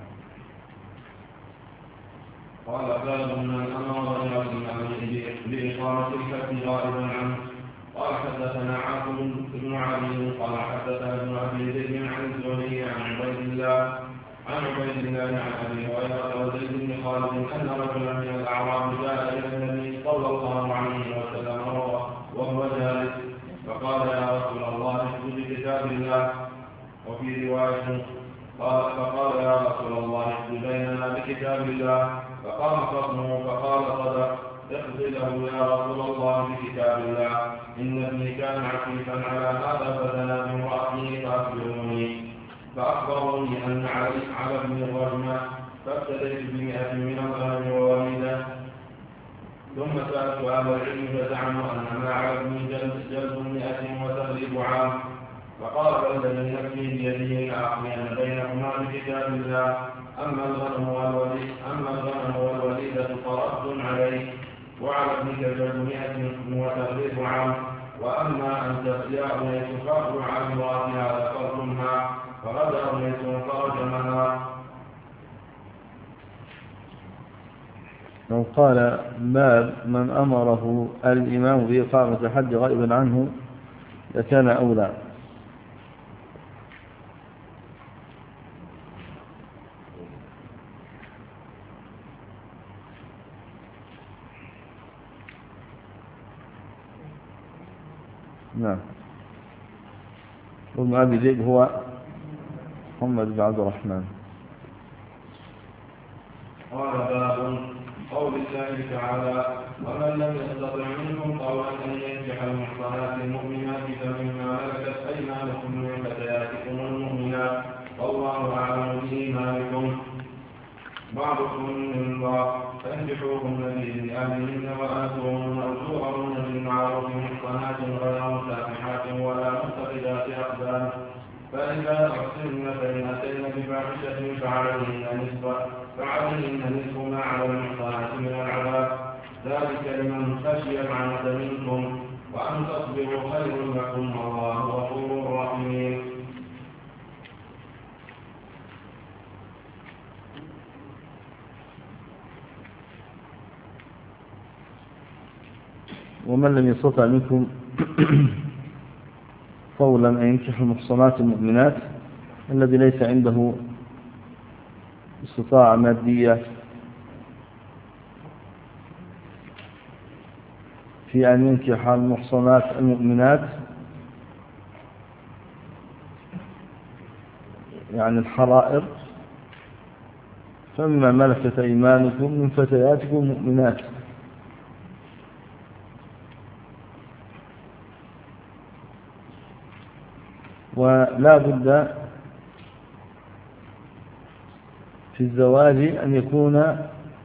قال باب من أمر بإقامة الحج غائبا عنه. قال حدثنا عاصم بن علي قال حدثنا ابن أبي ذئب عن الزهري عن عبيد الله عن أبي هريرة وزيد بن خالد أن رجلا من الأعراب جاء إلى النبي صلى الله عليه وسلم وهو جالس، فقال يا رسول الله اكتب بكتاب الله. وفي رواية فقال يا رسول الله اكتب بيننا بكتاب الله. فقام خصمه فقال صدق، اقض له يا رسول الله بكتاب الله، إن ابني كان عفيفا على هذا فدنا بامرأته فأخبروني. فأخبروني أن على ابن الرجمة، فابتديت ب100 من الغنم ووليدة. ثم سألت أهل العلم فزعموا أن ما على ابني جلد 100 وتغريب عام. فقال الذي نفسي بيده لأقضين بينهما بكتاب الله، أما الغنم والوليدة فرد عليه، وعلى ابنك جلد 100 وتغريب عام. وأما أنت يا أنيس فاخرج عن امرأتها ذكرتمها. فغدا أنيس فرجمها. قال باب من أمره الإمام بإقامة الحج غائبا عنه لكان أولى. نعم. وابن أبي ذئب هو محمد بن عبد الرحمن. قال باب قول الله تعالى ومن لم يستطع منكم قولا أن ينكح المحصنات المؤمنات فمما ملكت أيمانكم من فتياتكم المؤمنات والله أعلم بإيمانكم بعضكم من بعض فانكحوهن بإذن أهلهن وآتوهن أجورهن بالمعروف محصنات غير مسافحات ولا متخذات أخدان. فإذا أحسن فإن أتين بفاحشة فعليهن نصف ما على المحصنات من العذاب، ذلك لمن خشي العنة منكم، وأن تصبروا خير لكم والله غفور رحيم. ومن لم يستطع منكم قولا أن ينكح المحصنات المؤمنات، الذي ليس عنده استطاعة مادية في أن ينكح المحصنات المؤمنات يعني الحرائر، فمما ملكت أيمانكم من فتياتكم المؤمنات. ولا بد في الزواج أن يكون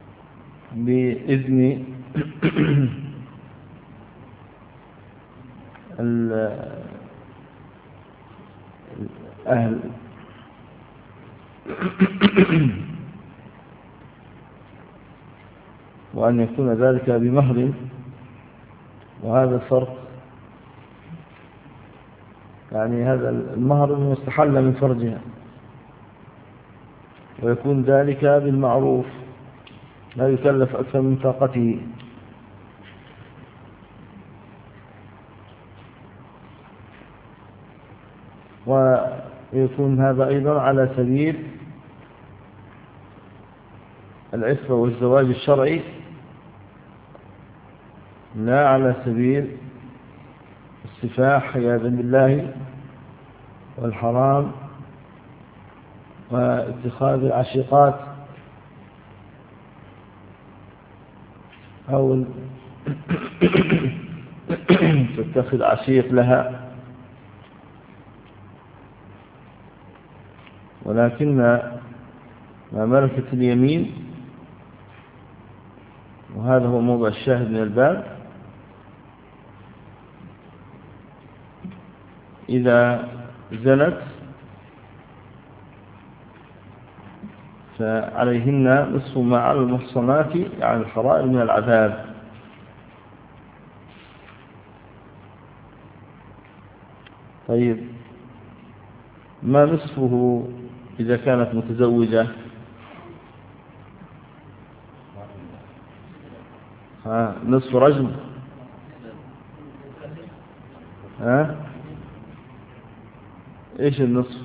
بإذن الأهل وأن يكون ذلك بمهر، وهذا الفرق، يعني هذا المهر مستحل من فرجها، ويكون ذلك بالمعروف لا يكلف أكثر من طاقته. ويكون هذا أيضا على سبيل العفة والزواج الشرعي، لا على سبيل السفاح عياذا بالله والحرام واتخاذ العشيقات أو تتخذ عشيق لها. ولكن ما ملكت اليمين، وهذا هو موضع الشاهد من الباب، إذا زنت فعليهن نصف ما على المحصنات، يعني الحرائر، من العذاب. طيب، ما نصفه إذا كانت متزوجة؟ نصف رجل. إيش النصف؟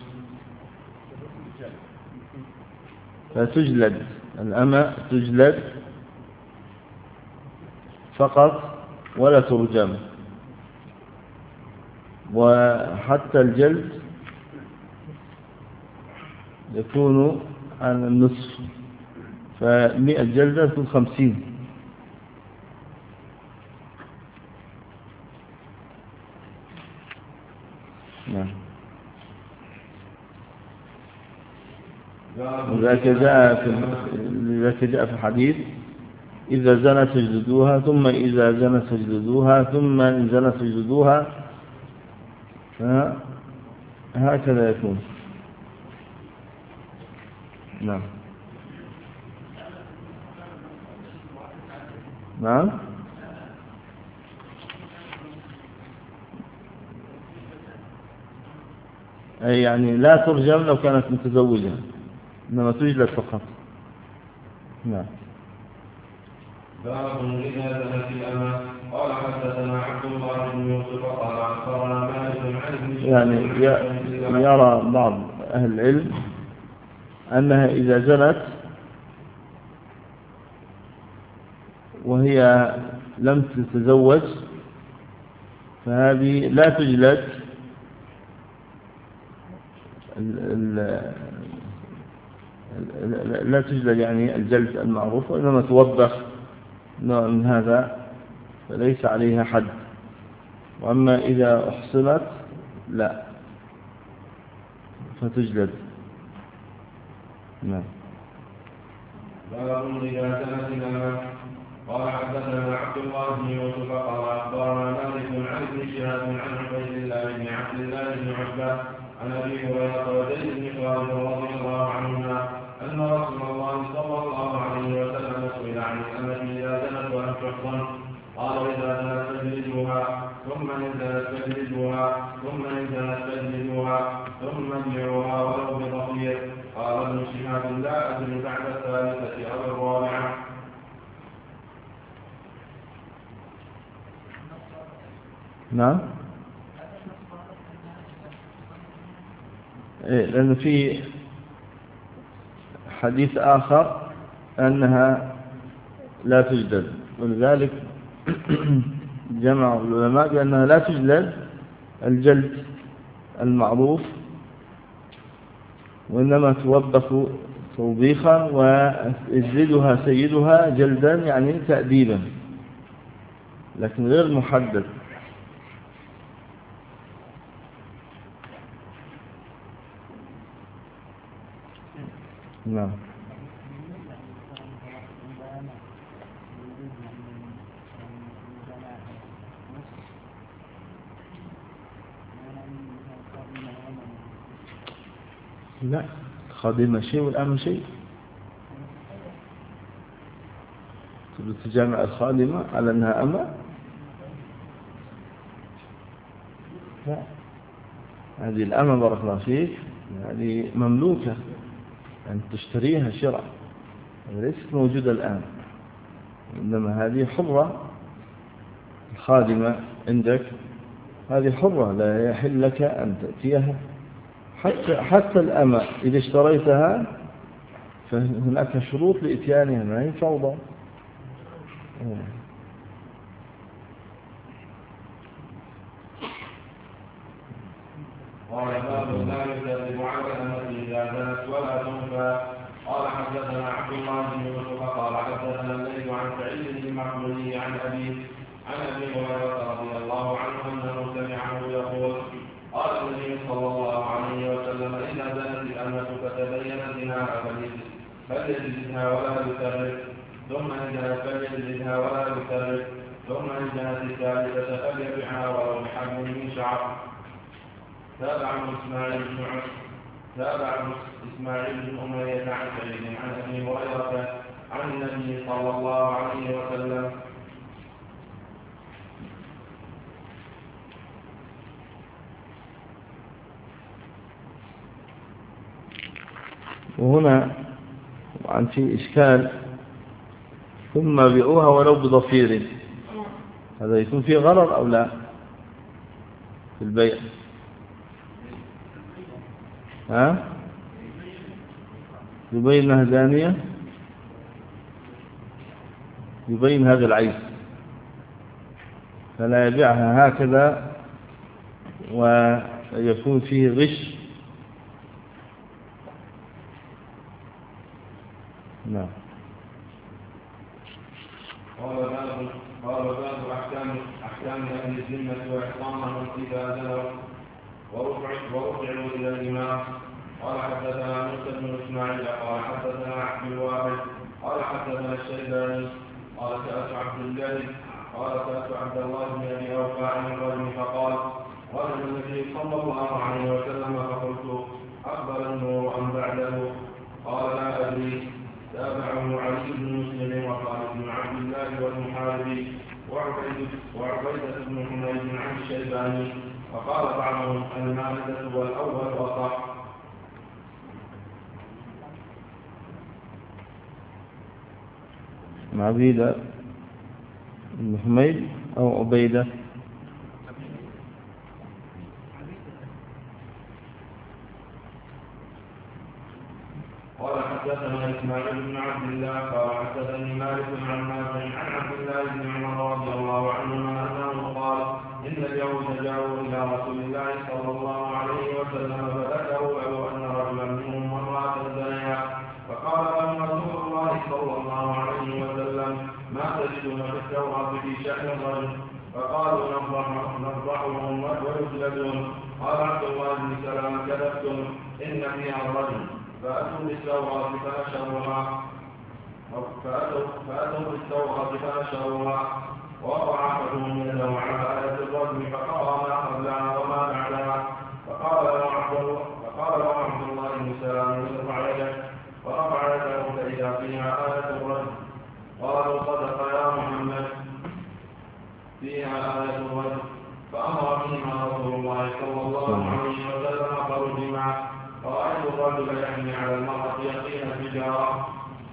فتجلد الأمة، تجلد فقط ولا ترجم. وحتى الجلد يكون عن النصف، ف100 جلدة تكون 50. نعم. وذلك جاء في الحديث: إذا زنت فاجلدوها، ثم إذا زنت فاجلدوها، ثم إن زنت فاجلدوها، هكذا يكون. نعم. نعم. أي يعني لا ترجم لو كانت متزوجة، إنما تجلد فقط. نعم. باب إذا زنت الأمة. قال حدثنا عبد الله بن يوسف قال أخبرنا مالك عن ابن يعني يرى بعض أهل العلم أنها إذا زنت وهي لم تتزوج فهذه لا تجلد لا تجلد يعني الجلد المعروف، وإنما توبخ نوع من هذا، فليس عليها حد. وأما إذا أحصنت لا، فتجلد. نعم. باب إذا زنت الأمة. قال حدثنا عبد الله بن يوسف قال أخبرنا مالك عن ابن شهاب عن عبيد الله بن عبد الله بن عتبة عن أبي هريرة وزيد بن خالد رضي الله عنهما أن رسول الله صلى الله عليه وسلم سئل عن الأمة إذا زنت ولم تحصن، قال إذا زنت فاجلدوها، ثم إن زنت فاجلدوها، ثم إن زنت فاجلدوها، ثم ابيعوها ولو بضفير. قال ابن شهاب: لا أدري بعد الثالثة أو الرابعة. نعم. لأن في حديث آخر أنها لا تجلد، ولذلك جمع العلماء بأنها لا تجلد الجلد المعروف، وإنما توبخ توبيخا ويجلدها سيدها جلدا يعني تأديبا، لكن غير محدد. نعم. لا، خادمة شيء والأمن شيء. تجامع الخادمة على أنها أمة؟ لا، هذه الأمة بارك الله فيك هذه مملوكة أن تشتريها شراء، ليست موجودة الآن، إنما هذه حرة. الخادمة عندك هذه حرة، لا يحل لك أن تأتيها. حتى الأمة إذا اشتريتها فهناك شروط لإتيانها، ما هي فوضى. قال باب لا يكذب على الأمة إذا زنت ولا تنفى. قال حدثنا عبد الله بن يوسف قال حدثنا الليث عن سعيد المقبولي عن أبي هريرة رضي الله عنه أنه سمعه يقول قال النبي صلى الله عليه وسلم إذا زنت الأمة فتبين زناها فليجلدها ولا يكرر، ثم إن زنت فليجلدها ولا يكرر، ثم إن زنت الثالثة فليبيعها ولو بحبل من شعر. تابع إسماعيل بن أمية عن سعيد عن أبي هريرة عن النبي صلى الله عليه وسلم. وهنا طبعا في إشكال، ثم بيعوها ولو بضفير، هذا يكون فيه غرر أو لا في البيع؟ يبين أنها زانية، يبين هذا العيب، فلا يبيعها هكذا ويكون فيه غش. نعم. قال باب أحكام أهل الذمة وإحصانهم إذا زنوا ورفعوا إلى الإمام. قال حدثنا موسى بن إسماعيل قال حدثنا عبد الواحد قال حدثنا الشيباني قال سألت عبد الله بن أبي أوفى عن الرجل فقال قال النبي صلى الله عليه وسلم فقلت أقبل النور أم بعده؟ قال لا أدري. تابعه علي بن مسلم وخالد بن عبد الله والمحاربي وعبيدة بن حميد عن الشيباني، وقال بعضهم المائدة والأول وصح. عبيدة بن حميد أو عبيدة؟ قال حدثنا إسماعيل بن عبد الله قال حدثني مالك عن نافع عن عبد الله بن عمر رضي الله عنهما أنه قال إن اليهود جاءوا إلى رسول الله صلى الله عليه وسلم فذكروا له أن رجلا منهم امرأة زانية، فقال لهم رسول الله صلى الله عليه وسلم ما تجدون في التوراة في شأن الرجل؟ فقالوا نفضحهم ويجلدون. قال عبد الله بن سلام كذبتم، إن فيها الرجل. فأتوا بالتوراة فنشروها ووضع أحدهم يده على آية الرجم فقرأ ما قبلها وما بعدها. فقال له عبد الله بن سلام ارفع يدك، ورفع يده فإذا فيها آية الرجم. قالوا صدق يا محمد، فيها آية الرجم. فأمر بهما رسول الله صلى الله عليه وسلم فرجما. رأيت الرجل يحمي على المرأة يقين الحجارة.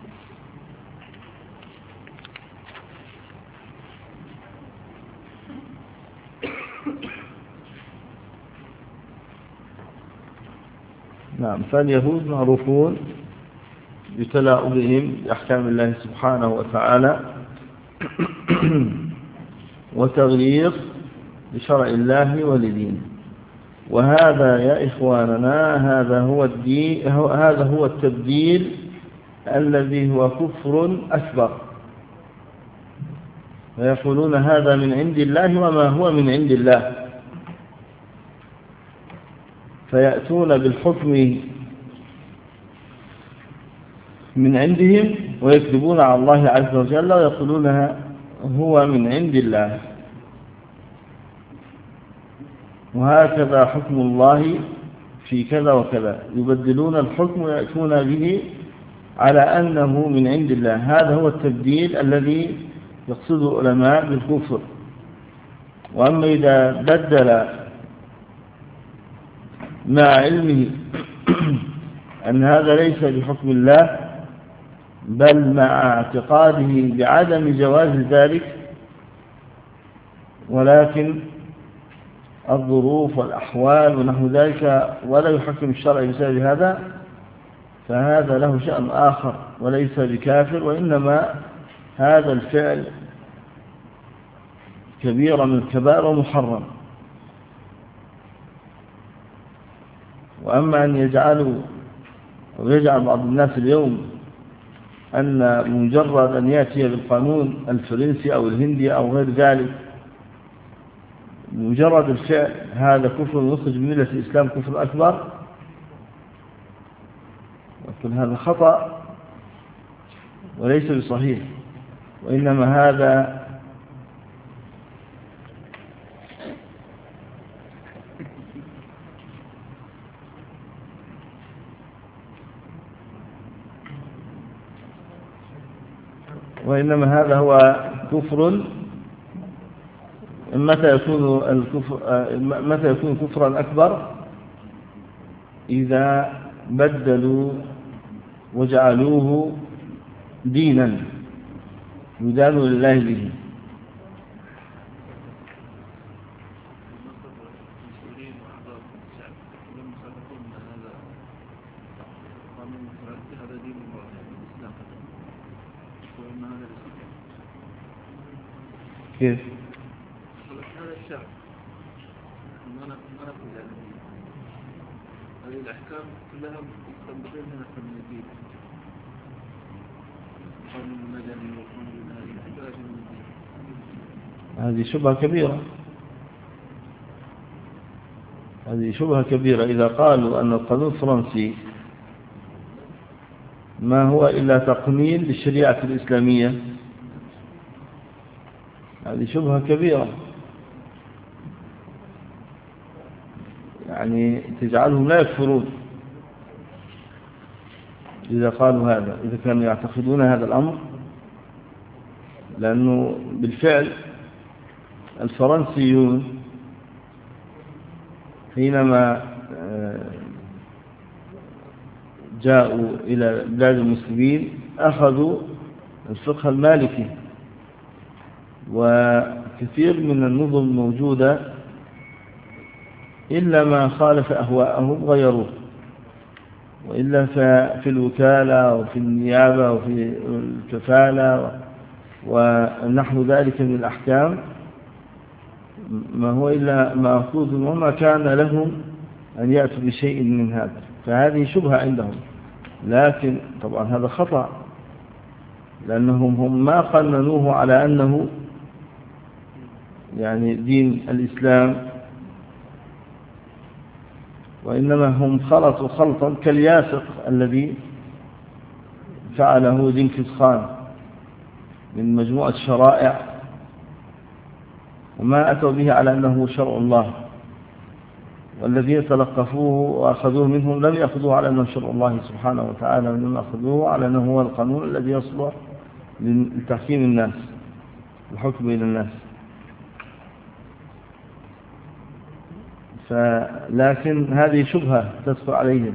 نعم. فاليهود معروفون بتلاعبهم بأحكام الله سبحانه وتعالى وتغيير لشرع الله ولدينه، وهذا يا إخواننا هذا هو الدين، هذا هو التبديل الذي هو كفر أكبر. ويقولون هذا من عند الله وما هو من عند الله، فيأتون بالحكم من عندهم ويكذبون على الله عز وجل ويقولون هو من عند الله. وهكذا حكم الله في كذا وكذا، يبدلون الحكم ويأتون به على أنه من عند الله. هذا هو التبديل الذي يقصد العلماء بالكفر. وأما إذا بدل مع علمه أن هذا ليس بحكم الله بل مع اعتقاده بعدم جواز ذلك، ولكن الظروف والأحوال ونحو ذلك ولا يحكم الشرع بسبب هذا، فهذا له شأن آخر وليس بكافر، وإنما هذا الفعل كبيرة من الكبائر ومحرم. وأما أن يجعل بعض الناس اليوم أن مجرد أن يأتي بالقانون الفرنسي أو الهندي أو غير ذلك مجرد الفعل هذا كفر يخرج من ملة الإسلام كفر أكبر، ولكن هذا خطأ وليس بصحيح. وإنما هذا هو كفر. متى يكون كفرا أكبر؟ إذا بدلوا وجعلوه دينا يدان لله به. كيف؟ هذا الشرع ما نقول هذه الأحكام كلها مستنبطين من أحكام الدين، القانون المدني والقانون هذه الأحكام من الدين. هذه شبهة كبيرة. إذا قالوا أن القانون الفرنسي ما هو إلا تقنين للشريعة الإسلامية، هذه شبهة كبيرة، يعني تجعلهم لا يكفرون إذا قالوا هذا، إذا كانوا يعتقدون هذا الأمر. لأنه بالفعل الفرنسيون حينما جاءوا إلى بلاد المسلمين أخذوا الفقه المالكي، وكثير من النظم الموجودة إلا ما خالف أهواءهم غيروه، وإلا في الوكالة وفي النيابة وفي الكفالة ونحو ذلك من الأحكام ما هو إلا مأخوذ وما كان لهم أن يأتوا بشيء من هذا. فهذه شبهة عندهم، لكن طبعا هذا خطأ، لأنهم ما قننوه على أنه يعني دين الإسلام، وإنما هم خلطوا خلطا كالياسق الذي فعله جنكيز خان من مجموعة شرائع، وما أتوا به على أنه شرع الله، والذين تلقفوه وأخذوه منهم لم يأخذوه على أنه شرع الله سبحانه وتعالى، وإنما أخذوه على أنه هو القانون الذي يصلح لتحكيم الناس، الحكم بين الناس. لكن هذه شبهة تدخل عليهم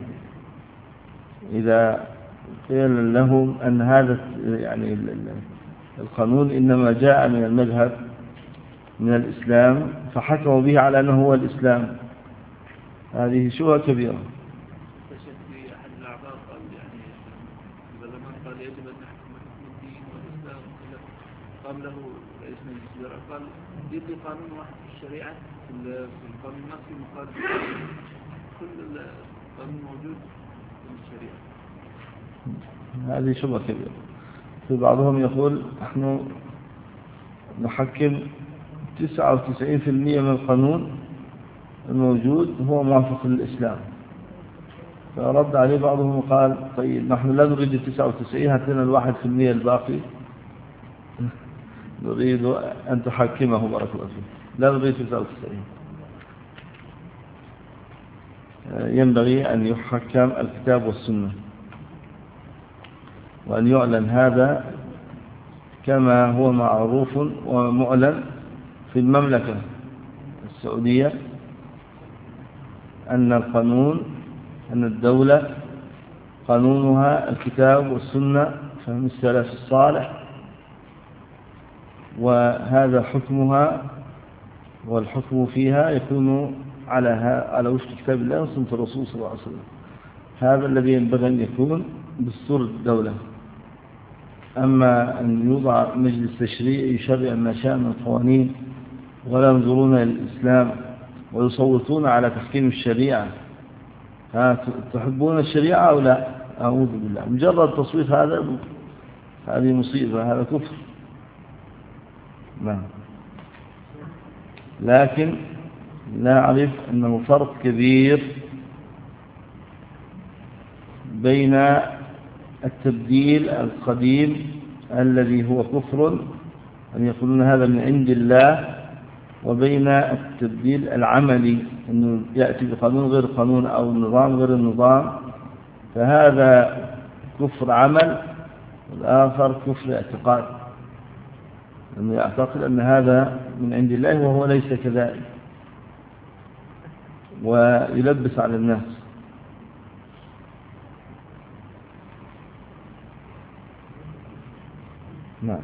إذا قيل لهم أن هذا يعني القانون إنما جاء من المذهب من الإسلام فحكموا به على أنه هو الإسلام. هذه شبهة كبيرة. في أحد الأعضاء قال يعني البرلمان قال يجب أن نحكم الدين والإسلام، قام له رئيس مجلس الوزراء قال جيب لي قانون واحد في الشريعة في القانون نفسه مقال كل القانون موجود في الشريعة. هذه شبهة كبيرة. في بعضهم يقول نحن نحكم 99% من القانون الموجود هو موافق للإسلام. فرد عليه بعضهم وقال طيب نحن لا نريد 99، هات لنا 1% الباقي نريد أن تحكمه بارك الله فيه، لا نريد 99. ينبغي أن يحكم الكتاب والسنة، وأن يعلن هذا كما هو معروف ومعلن في المملكة السعودية، أن القانون، أن الدولة قانونها الكتاب والسنة فهم السلف الصالح، وهذا حكمها، والحكم فيها يكون على وفق كتاب الله وسنة الرسول صلى الله عليه وسلم. هذا الذي ينبغي أن يكون دستور الدولة. أما أن يوضع مجلس تشريعي يشرع ما شاء من القوانين ولا ينظرون إلى الإسلام ويصوتون على تحكيم الشريعة، تحبون الشريعة أو لا؟ أعوذ بالله، مجرد تصويت هذه مصيبة، هذا كفر. نعم. لكن نعرف أنه فرق كبير بين التبديل القديم الذي هو كفر أن يقولون هذا من عند الله، وبين التبديل العملي أنه يأتي بقانون غير قانون أو نظام غير النظام، فهذا كفر عمل والآخر كفر اعتقاد، أنه يعتقد أن هذا من عند الله وهو ليس كذلك ويلبس على الناس. نعم.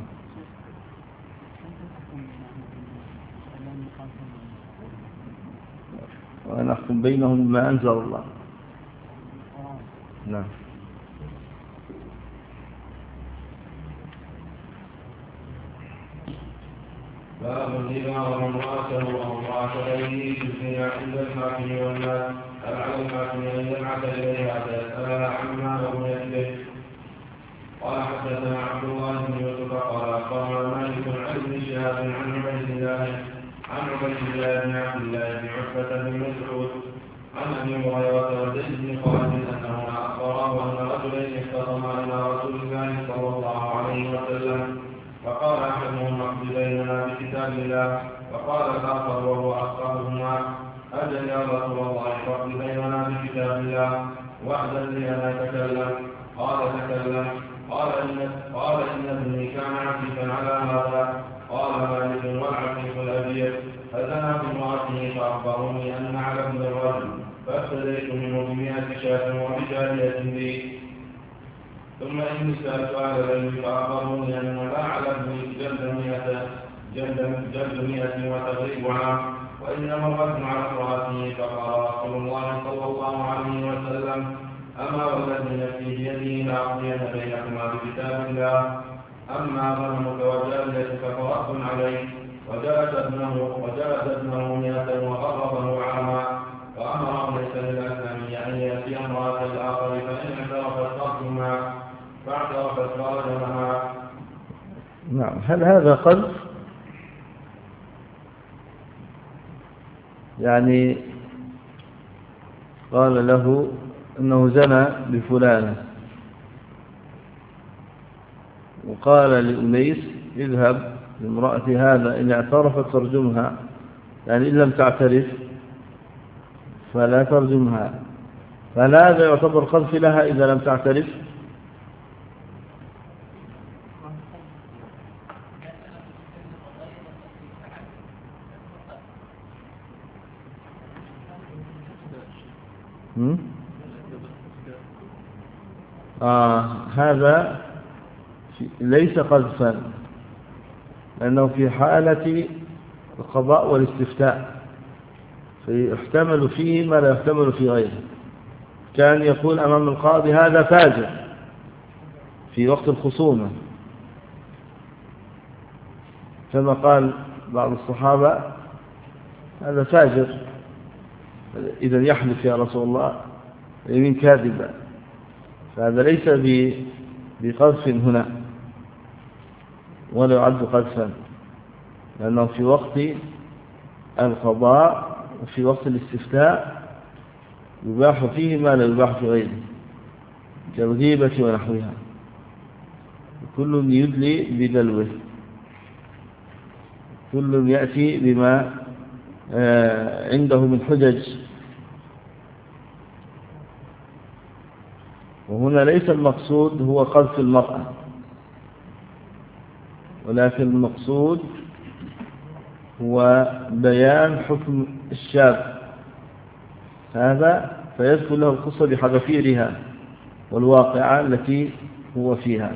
ونحكم بينهم بما أنزل الله. نعم. باب الإذا وامرأته وامرأة غيره في الزنا عند الحاكم والناس، هل على الحاكم أن يبعث إليها فيسألها عما لم يكذب؟ قال حدثنا عبد الله بن يوسف قال أخبرنا مالك عن ابن شهاب عن عبيد الله بن عبد الله بن عتبة بن مسعود عن أبي هريرة وزيد بن خالد أنه أخبره أن رجلين اختصما إلى رسول الله صلى الله عليه وسلم، فقال أحدهم اقض بيننا بكتاب الله، وقال الآخر وهو أصحابهما أجل يا رسول الله اقض بيننا بكتاب الله وأذن لي أن أتكلم. قال تكلم. قال إن ابني كان عفيفا على هذا. قال مالك والعفيف الأبيض فزنى بامرأته فأخبروني أن على ابن الرجل، فافتديت منه ب100 شاة وبجارية لي. ثم إني سألت أهل العلم فأخبروني أن باع ابني جلد 100 وتغريب عام، وإنما الرجل على امرأته. فقال رسول الله صلى الله عليه وسلم أما والذي نفسي بيده لأقضين بينكما بكتاب الله، أما غنمك وجاريتك فرد عليه. وجلد ابنه 100 وغربه عاما، وأمر ابن الأسلمي أن يأتي امرأة الآخر فإن اعترفت رجمها، فاعترفت فرجمها. نعم. هل هذا قذف؟ يعني قال له أنه زنى بفلانة، وقال لأنيس اذهب لامرأة هذا إن اعترفت ترجمها، يعني إن لم تعترف فلا ترجمها، فهذا يعتبر قذف لها إذا لم تعترف؟ هذا ليس قذفا، لأنه في حالة القضاء والاستفتاء، فيحتمل فيه ما لا يحتمل في غيره. كان يقول أمام القاضي هذا فاجر في وقت الخصومة، كما قال بعض الصحابة هذا فاجر. إذا يحلف يا رسول الله يمين كاذبة، فهذا ليس بقذف هنا ولا يعد قذفا، لأنه في وقت القضاء وفي وقت الاستفتاء يباح فيه ما لا يباح في غيره كالغيبة ونحوها، كل يدلي بدلوه، كل يأتي بما عنده من حجج. وهنا ليس المقصود هو قذف المرأة، ولكن المقصود هو بيان حكم الشاب هذا، فيذكر له القصة بحذافيرها والواقعة التي هو فيها.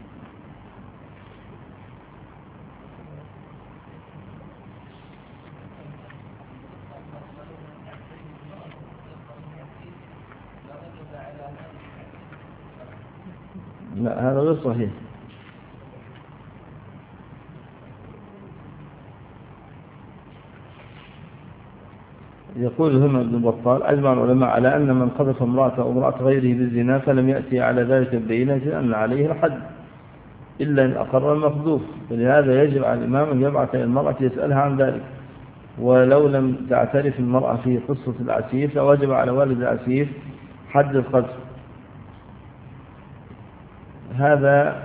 لا، هذا غير صحيح. يقول هنا ابن بطال: أجمع العلماء على أن من قذف امرأة أو امرأة غيره بالزنا فلم يأتي على ذلك البينة أن عليه الحد إلا أن أقر المقذوف، فلهذا يجب على الإمام أن يبعث إلى المرأة يسألها عن ذلك، ولو لم تعترف المرأة في قصة العسيف لوجب على والد العسيف حد القذف. هذا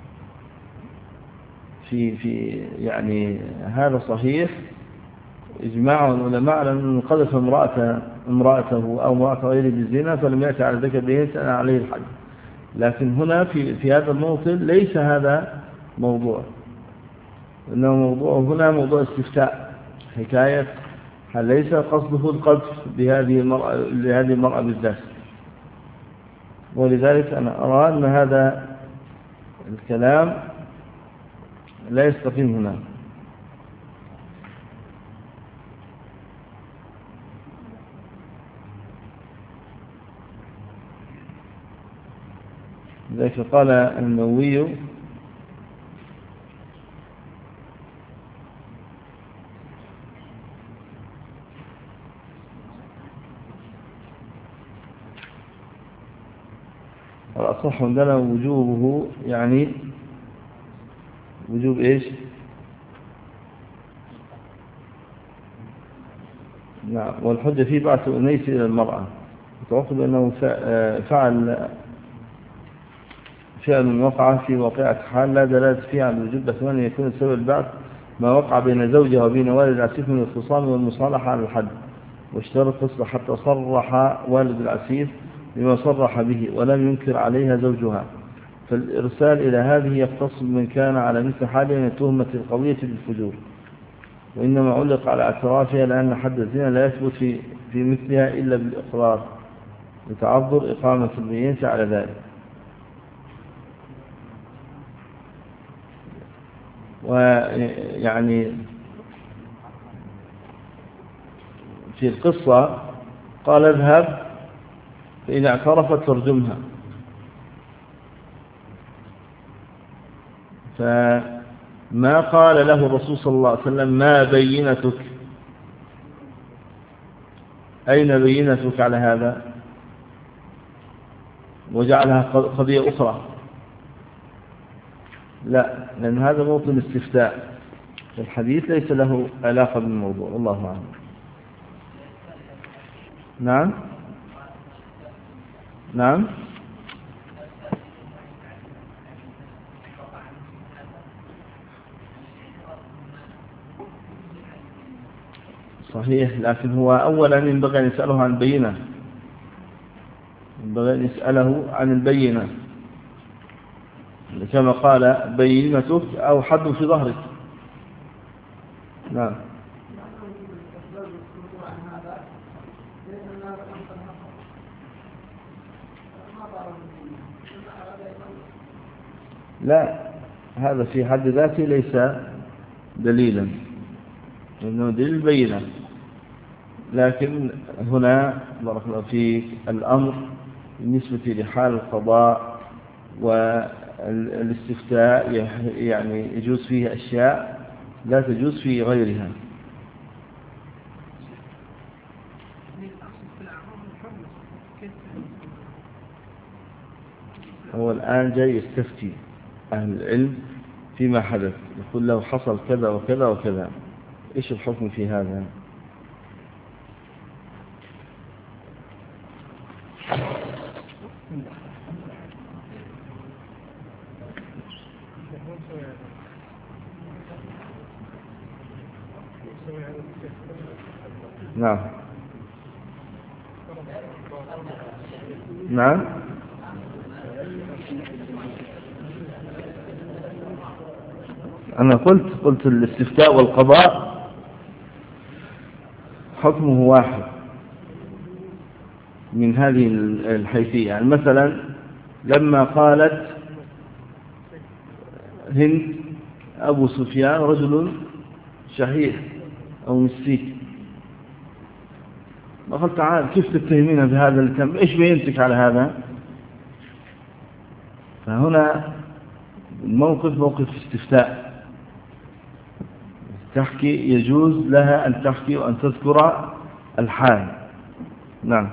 في يعني هذا صحيح. إجماع العلماء على أن قذف امرأته أو امرأة غيره بالزنا فلم يأتي على ذلك بينة عليه الحد. لكن هنا في هذا الموطن ليس هذا موضوع، إنه موضوع هنا موضوع استفتاء، حكاية هل ليس قصده القذف لهذه المرأة بالذات. ولذلك أنا أرى أن هذا الكلام لا يستقيم هنا. لذلك قال النووي: الأصح عندنا وجوبه، يعني وجوب إيش؟ نعم. والحجة فيه بعث أنيس إلى المرأة وتعقب أنه فعل وقع في واقعة حال لا دلالة فيها على الوجوب، بس أن يكون السبب البعث ما وقع بين زوجها وبين والد العسيف من الخصام والمصالحة على الحد، واشترط فصل حتى صرح والد العسيف بما صرح به ولم ينكر عليها زوجها. فالإرسال إلى هذه يختص من كان على مثل حاله من التهمة القوية بالفجور، وإنما علق على اعترافها لأن حد الزنا لا يثبت في مثلها إلا بالإقرار لتعذر إقامة البينة على ذلك. ويعني في القصة قال: اذهب فإن اعترفت ترجمها. فما قال له الرسول صلى الله عليه وسلم: ما بينتك؟ أين بينتك على هذا؟ وجعلها قضية أخرى. لا، لأن هذا موطن استفتاء، الحديث ليس له علاقة بالموضوع. والله أعلم. نعم نعم صحيح، لكن هو أولا ينبغي أن يسأله عن البينة، ينبغي أن يسأله عن البينة كما قال: بينتك أو حد في ظهرك. نعم. لا، هذا في حد ذاته ليس دليلا، إنه دليل بينة. لكن هنا بارك الله فيك الأمر بالنسبة لحال القضاء والاستفتاء يعني يجوز فيه أشياء لا تجوز في غيرها. هو الآن جاي يستفتي أهل العلم فيما حدث، يقول له حصل كذا وكذا وكذا، إيش الحكم في هذا؟ نعم نعم. أنا قلت الاستفتاء والقضاء حكمه واحد من هذه الحيثية. يعني مثلا لما قالت هند أبو سفيان رجل شحيح أو مسيك، قلت تعال كيف تتهمين بهذا الكلام، إيش بينتك على هذا؟ فهنا الموقف موقف استفتاء، تحكي يجوز لها أن تحكي وأن تذكر الحال. نعم.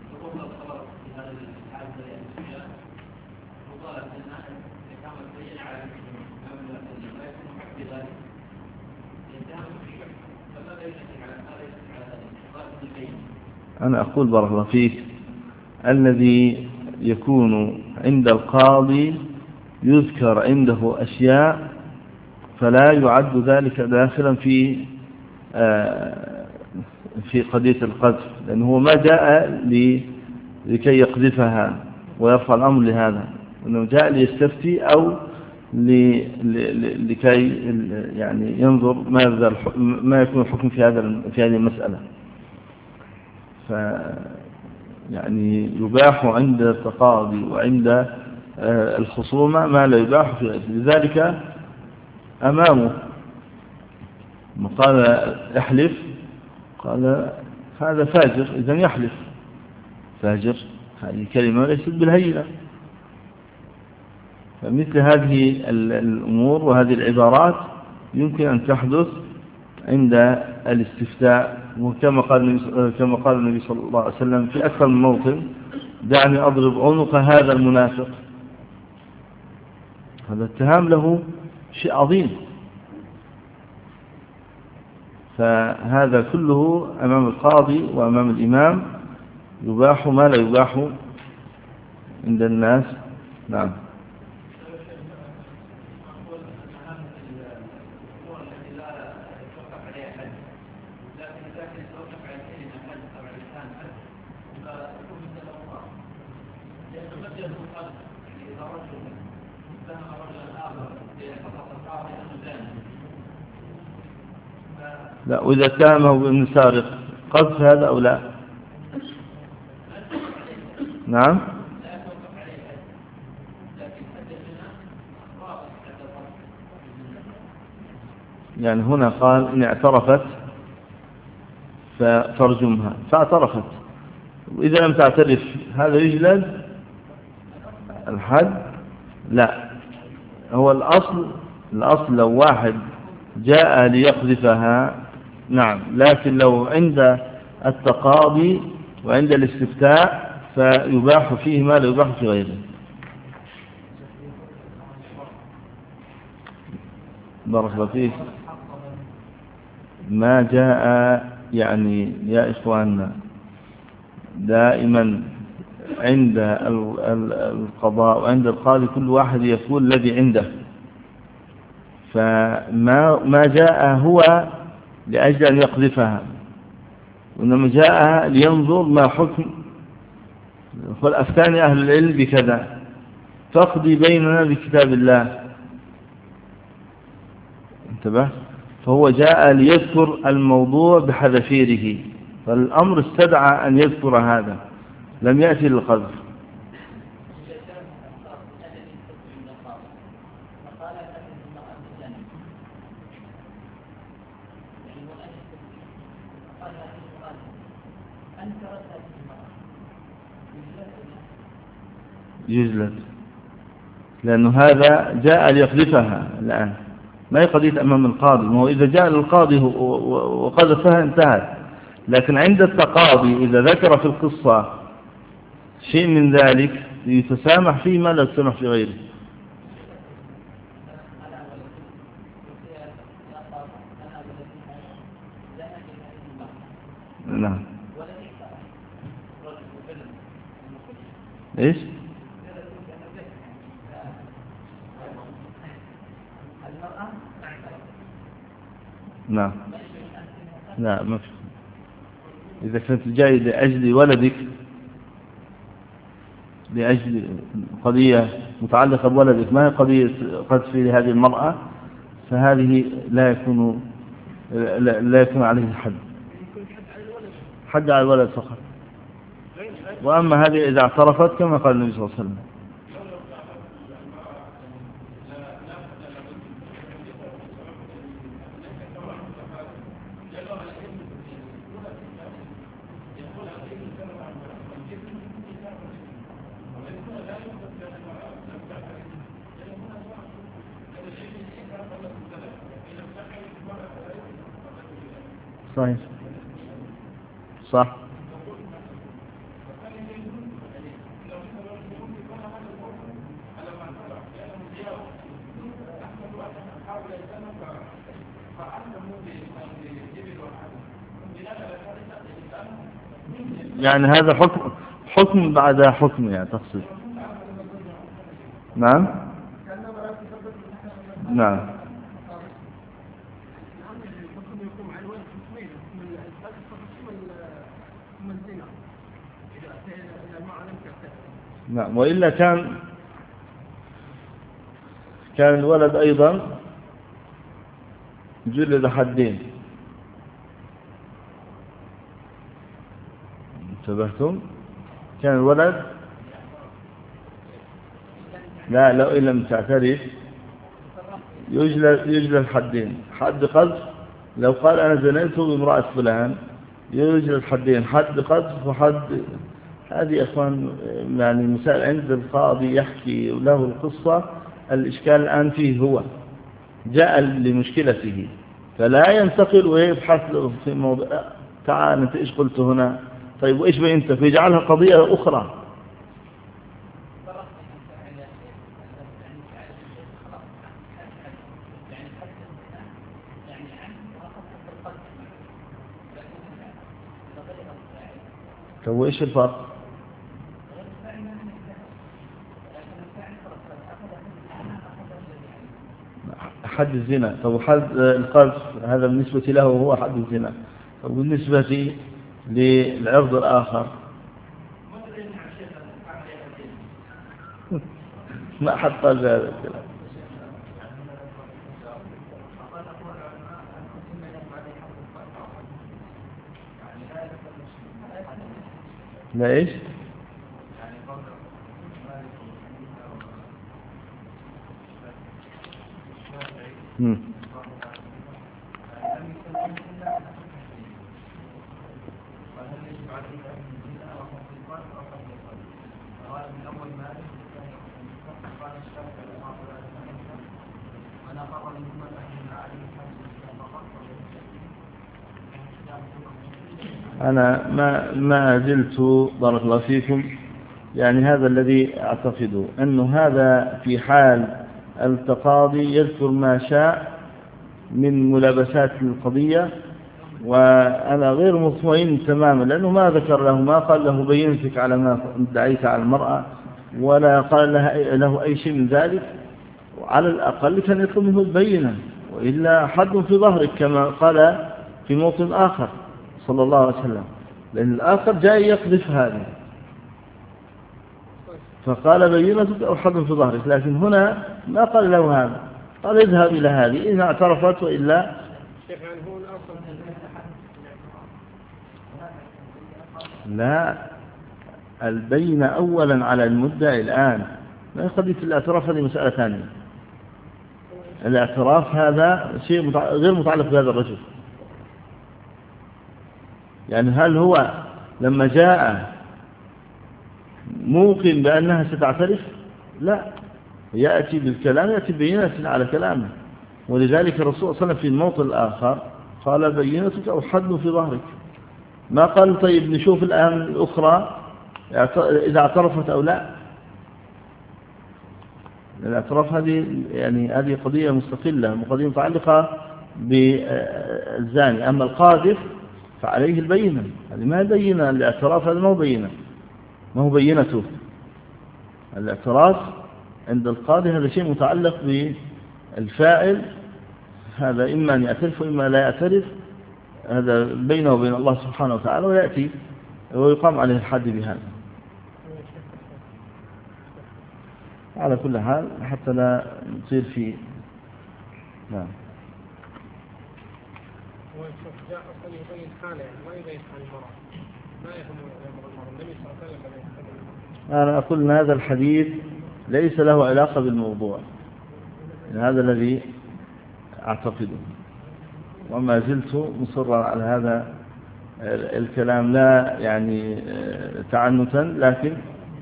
أنا أقول بارك الله فيك، الذي يكون عند القاضي يذكر عنده أشياء فلا يعد ذلك داخلا في قضية القذف، لأنه ما جاء لكي يقذفها ويرفع الأمر لهذا، إنه جاء ليستفتي أو لكي يعني ينظر ما يكون الحكم في هذه المسألة. يعني يباح عند التقاضي وعند الخصومة ما لا يباح في غيره. لذلك أمامه قال احلف، قال هذا فاجر، إذن يحلف. فاجر هذه كلمة ليست بالهينة. فمثل هذه الأمور وهذه العبارات يمكن أن تحدث عند الاستفتاء، وكما قال النبي صلى الله عليه وسلم في أكثر من موطن: دعني أضرب عنق هذا المنافق. هذا اتهام له شيء عظيم. فهذا كله أمام القاضي وأمام الإمام يباح ما لا يباح عند الناس. نعم. لا، وإذا اتهمه بأنه سارق قذف هذا أو لا؟ نعم. يعني هنا قال إن اعترفت فترجمها، فاعترفت، وإذا لم تعترف هذا يجلد الحد؟ لا، هو الأصل لو واحد جاء ليقذفها نعم، لكن لو عند التقاضي وعند الاستفتاء فيباح فيه ما لا يباح في غيره. بارك الله فيك. ما جاء يعني يا إخواننا دائما عند القضاء وعند القاضي كل واحد يقول الذي عنده، فما جاء هو لأجل أن يقذفها، وإنما جاء لينظر ما حكم. قل أفتاني أهل العلم بكذا فاقضي بيننا بكتاب الله. انتبه. فهو جاء ليذكر الموضوع بحذافيره، فالأمر استدعى أن يذكر هذا، لم يأتي للقذف. يجلد، لأنه هذا جاء ليقذفها الآن، ما هي قضية أمام القاضي. ما هو إذا جاء للقاضي وقذفها انتهت، لكن عند التقاضي إذا ذكر في القصة شيء من ذلك يتسامح فيه ما لا يتسامح في غيره. نعم. ايش؟ نعم. لا ما في. إذا كنت جاي لأجل ولدك، لأجل قضية متعلقة بولدك، ما هي قضية قذف لهذه المرأة، فهذه لا يكون عليه حد على الولد فقط. وأما هذه إذا اعترفت كما قال النبي صلى الله عليه وسلم. صحيح صح. يعني هذا حكم بعد حكم يعني تقصد. نعم نعم. نعم. وإلا كان الولد أيضا جلد حدين. انتبهتم؟ كان الولد لا لو إن لم تعترف يجلد حدين، حد قذف. لو قال أنا زنيت بامرأة فلان يجلد حدين، حد قذف وحد. هذه يا أخوان يعني مسائل عند القاضي يحكي له القصة. الإشكال الآن فيه هو جاء لمشكلته، فلا ينتقل ويبحث له في موضوع تعال أنت إيش قلت هنا، طيب وإيش بأنت، فيجعلها قضية أخرى. طيب وإيش الفرق؟ حد الزنا. طب حد القذف هذا بالنسبة له هو حد الزنا. طب بالنسبة للعرض الآخر ما حد قال هذا الكلام. لا إيش؟ أنا ما زلت بارك الله فيكم يعني هذا الذي أعتقده أنه هذا في حال التقاضي يذكر ما شاء من ملابسات القضية، وأنا غير مطمئن تماما لأنه ما ذكر له، ما قال له بينتك على ما ادعيت على المرأة، ولا قال له أي شيء من ذلك. وعلى الأقل كان يطلب منه البينة، وإلا حد في ظهرك كما قال في موطن آخر صلى الله عليه وسلم، لأن الآخر جاء يقذف هذا فقال بينتك أو حد في ظهرك، لكن هنا ما قال له هذا، قال اذهب إلى هذه إن اعترفت وإلا. لا، البينة أولا على المدعي الآن، ما قضية الاعتراف هذه مسألة ثانية. الاعتراف هذا شيء غير متعلق بهذا الرجل. يعني هل هو لما جاء موقن بأنها ستعترف؟ لا، يأتي بالكلام، يأتي بينة على كلامه. ولذلك الرسول صلى الله عليه وسلم في الموطن الآخر قال بينتك أو حد في ظهرك، ما قال طيب نشوف الآن الأخرى إذا اعترفت أو لا. الاعتراف هذه قضية مستقلة، قضية متعلقة بالزاني. أما القاذف فعليه البينة، هذه ما بينة الاعتراف، هذا ما هو بينته. الاعتراف عند القاذف هذا شيء متعلق بالفاعل، هذا إما أن يعترف وإما لا يعترف، هذا بينه وبين الله سبحانه وتعالى، ويأتي ويقام عليه الحد بهذا. على كل حال حتى لا نصير في نعم. هو جاء أصلا يبين حاله، ما يبين حال المرأة، ما يهم المرأة. النبي صلى الله عليه وسلم أنا أقول أن هذا الحديث ليس له علاقة بالموضوع، هذا الذي أعتقده، وما زلت مصرا على هذا الكلام، لا يعني تعنتا، لكن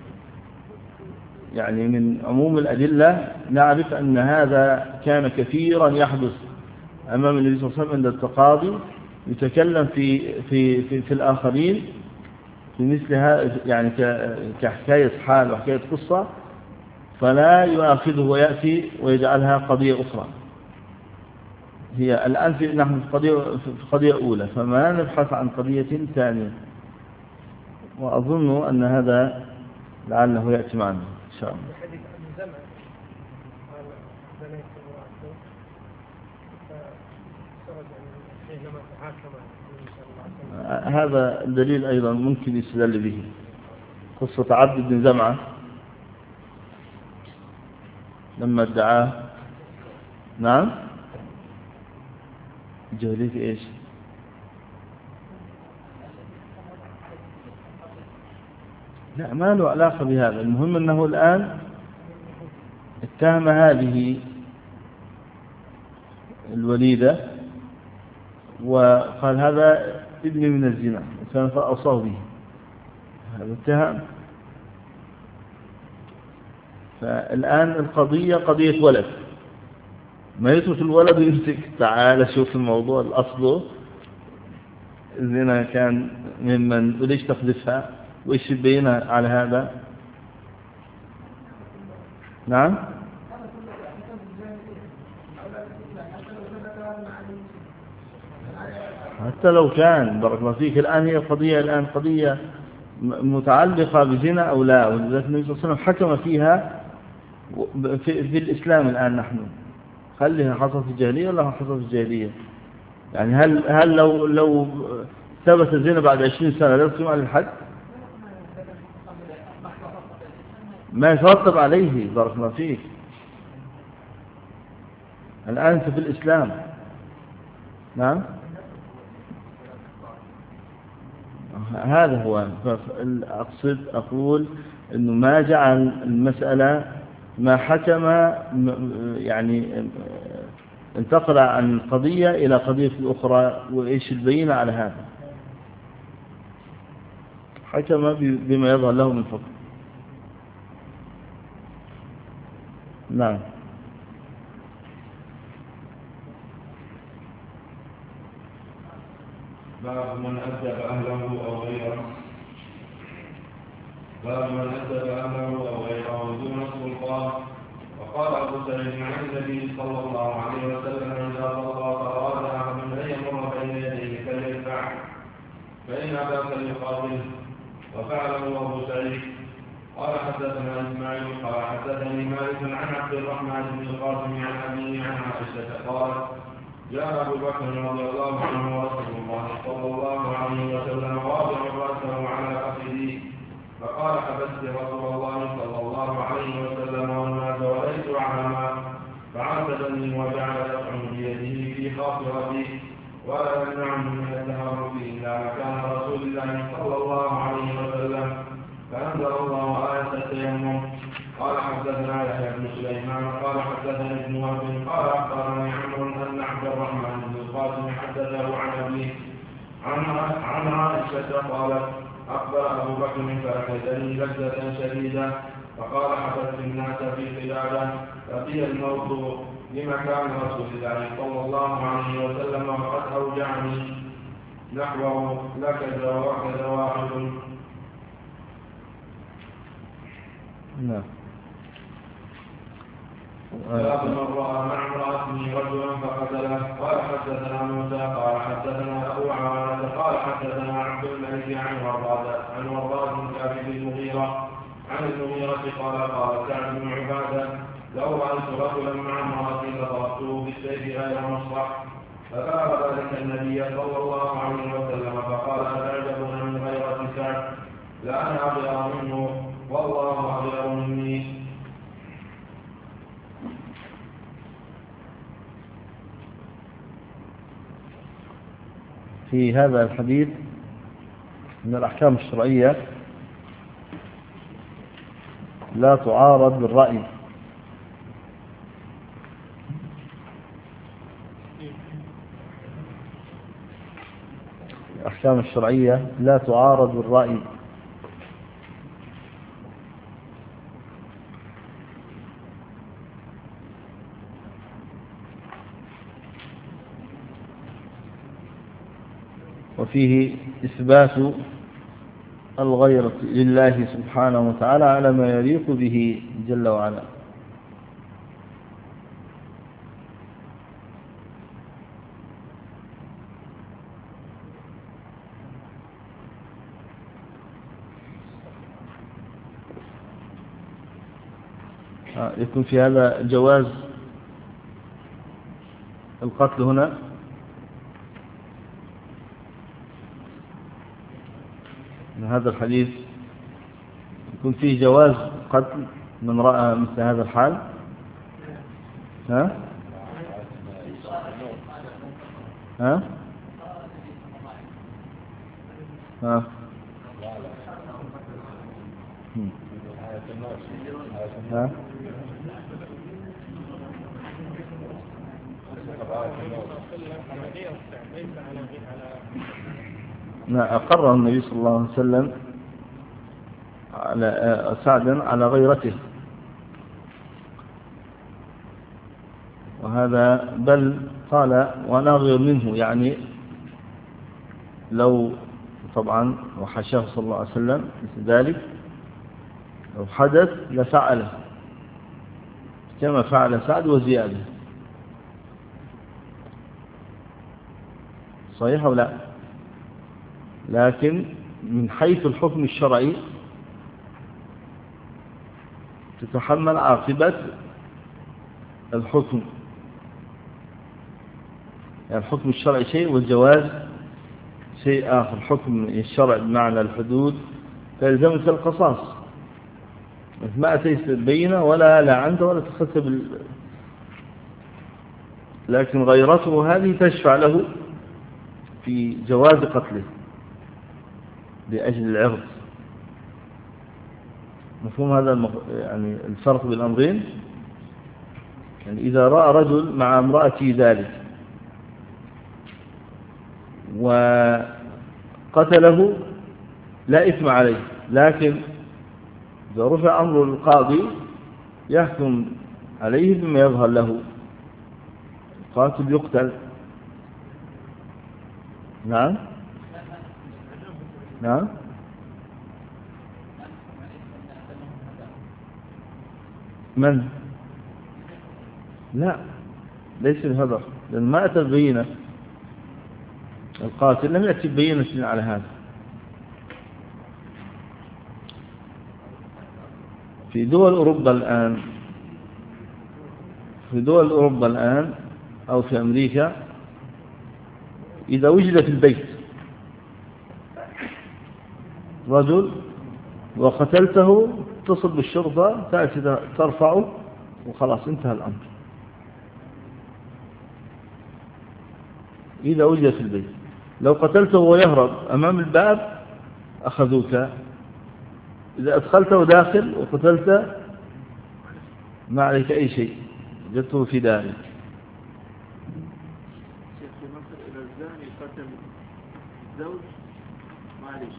يعني من عموم الأدلة نعرف أن هذا كان كثيرا يحدث أمام النبي صلى الله عليه وسلم عند التقاضي، يتكلم في الآخرين في مثلها، يعني كحكاية حال وحكاية قصة، فلا يؤاخذه ويأتي ويجعلها قضية أخرى. هي الآن نحن في قضية أولى، فما نبحث عن قضية ثانية، وأظن أن هذا لعله يأتي معنا إن شاء الله. هذا الدليل أيضا ممكن يستدل به، قصة عبد بن زمعة لما ادعاه. نعم، جاهلية إيش؟ لا، ما له علاقة بهذا. المهم أنه الآن اتهم هذه الوليدة وقال هذا ابني من الزنا، وكان فأوصاه به، هذا اتهم. فالآن القضية قضية ولد، ما يترك الولد ويمسك تعال شوف الموضوع الأصل الزنا كان ممن، وليش تقذفها وإيش يبينها على هذا. نعم، حتى لو كان بارك الله فيك، الآن هي قضية متعلقة بزنا أو لا، ولذلك النبي صلى الله عليه وسلم حكم فيها في الإسلام. الآن نحن خليها حصلت في الجاهلية ولا حصلت في الجاهلية؟ يعني هل لو ثبت الزنا بعد 20 سنة لا يقيم على الحد؟ ما يترتب عليه بارك الله فيك. الآن أنت في الإسلام. نعم، هذا هو. أقول إنه ما جعل المسألة ما حكم، يعني انتقل عن قضية إلى قضية أخرى، وإيش البينة على هذا؟ حكم بما يظهر له من حكم. نعم. باب من أدب أهله أو غيره. باب من أدب أهله أو غيره دون السلطان. وقال أبو سعيد عن النبي صلى الله عليه وسلم إذا صلى فأراد أحد أن يمر بين يديه فليدفعه، فإن أبى فليقاتله، وفعله أبو سعيد. قال حدثنا إسماعيل قال حدثني مالك عن عبد الرحمن بن القاسم عن أبيه عن عائشة قال جاء أبو بكر رضي الله عنه ورسول الله صلى الله عليه وسلم واضع رأسه على فخذه، فقال حبست رسول الله صلى الله عليه وسلم والناس وليس أعلما، فعاتبني وجعل يطعن بيده في خاصرتي ولا يمنعني من التهرب إلا مكان رسول الله صلى الله عليه وسلم، فأنزل الله آية التيمم. قال حدثنا يحيى بن سليمان قال حدثني ابن وهب قال أخبرني عمرو أن عبد الرحمن بن القاسم حدثه عن أبيه عن عائشة قالت أخبر أبو بكر فأخذني لذة شديدة، فقال حبست الناس في قلادة ففي الموضوع لمكان رسول الله صلى الله عليه وسلم، وقد أوجعني نحوه لكذا وكذا واحد. نعم. باب من رأى مع امرأته رجلا فقتله. قال حدثنا موسى قال حدثنا أبو عوانة قال حدثنا عبد الملك عن وراد بن كعب بن المغيرة عن المغيرة قال قال سعد بن عبادة لو رأيت رجلا مع امرأتي لضربته بالسيف غير مصرح. فذكر ذلك النبي صلى الله عليه وسلم فقال أتعجبون من غيرة سعد؟ لا أنا أغير منه والله أغير مني. في هذا الحديث من الأحكام الشرعية لا تعارض بالرأي. الأحكام الشرعية لا تعارض بالرأي. وفيه إثبات الغيرة لله سبحانه وتعالى على ما يليق به جل وعلا. يكون في هذا جواز القتل هنا. من هذا الحديث يكون فيه جواز قتل من رأى مثل هذا الحال. ها؟ ها؟ ها؟ ها؟ أقره النبي صلى الله عليه وسلم على سعدا على غيرته، وهذا بل قال وأنا أغير منه، يعني لو طبعا وحشاه صلى الله عليه وسلم مثل ذلك لو حدث لفعله كما فعل سعد وزيادة. صحيح أو لا؟ لكن من حيث الحكم الشرعي تتحمل عاقبة الحكم، يعني الحكم الشرعي شيء والجواز شيء آخر. الحكم الشرعي بمعنى الحدود فيلزمك القصاص، ما أتيت بينه ولا لعنت ولا تخسب لكن غيرته هذه تشفع له في جواز قتله لأجل العرض. مفهوم هذا يعني الفرق بين الأمرين؟ يعني إذا رأى رجل مع امرأته ذلك وقتله لا إثم عليه، لكن إذا رفع أمر القاضي يحكم عليه بما يظهر له، القاتل يقتل. نعم نعم. من؟ لا ليس بهذا، لأن ما أتى بينة، القاتل لم يأتي بينة على هذا. في دول أوروبا الآن أو في أمريكا إذا وجد في البيت رجل وقتلته اتصل بالشرطة تأتي ترفعه وخلاص انتهى الأمر. إذا وجد في البيت، لو قتلته ويهرب أمام الباب أخذوك، إذا أدخلته داخل وقتلت ما عليك أي شيء، جدته في داره. شيخ في مصر إذا الزاني قتل زوج معلش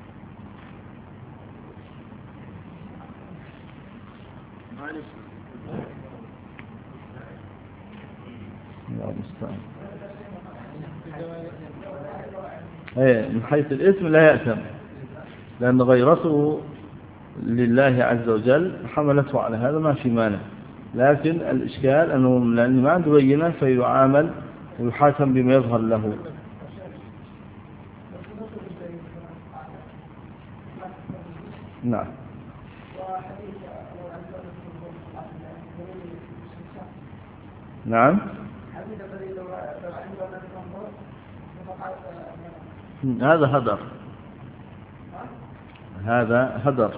الله المستعان. من حيث الاسم لا يأثم، لأن غيرته لله عز وجل حملته على هذا ما في مانع، لكن الإشكال أنه لأنه ما عنده بينة فيعامل ويحاكم بما يظهر له. نعم. نعم. هذا هدر، هذا هدر.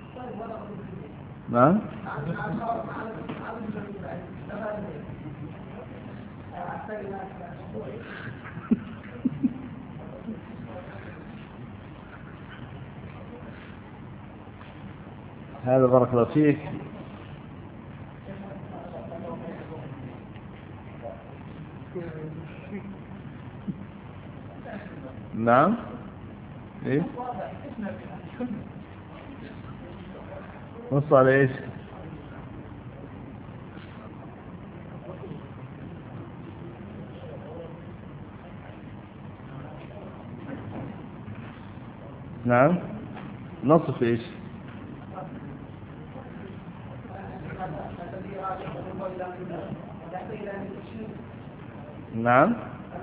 نعم. هذا بارك الله فيك. نعم. ايه نص على ايش؟ نعم. نص في ايش؟ نعم.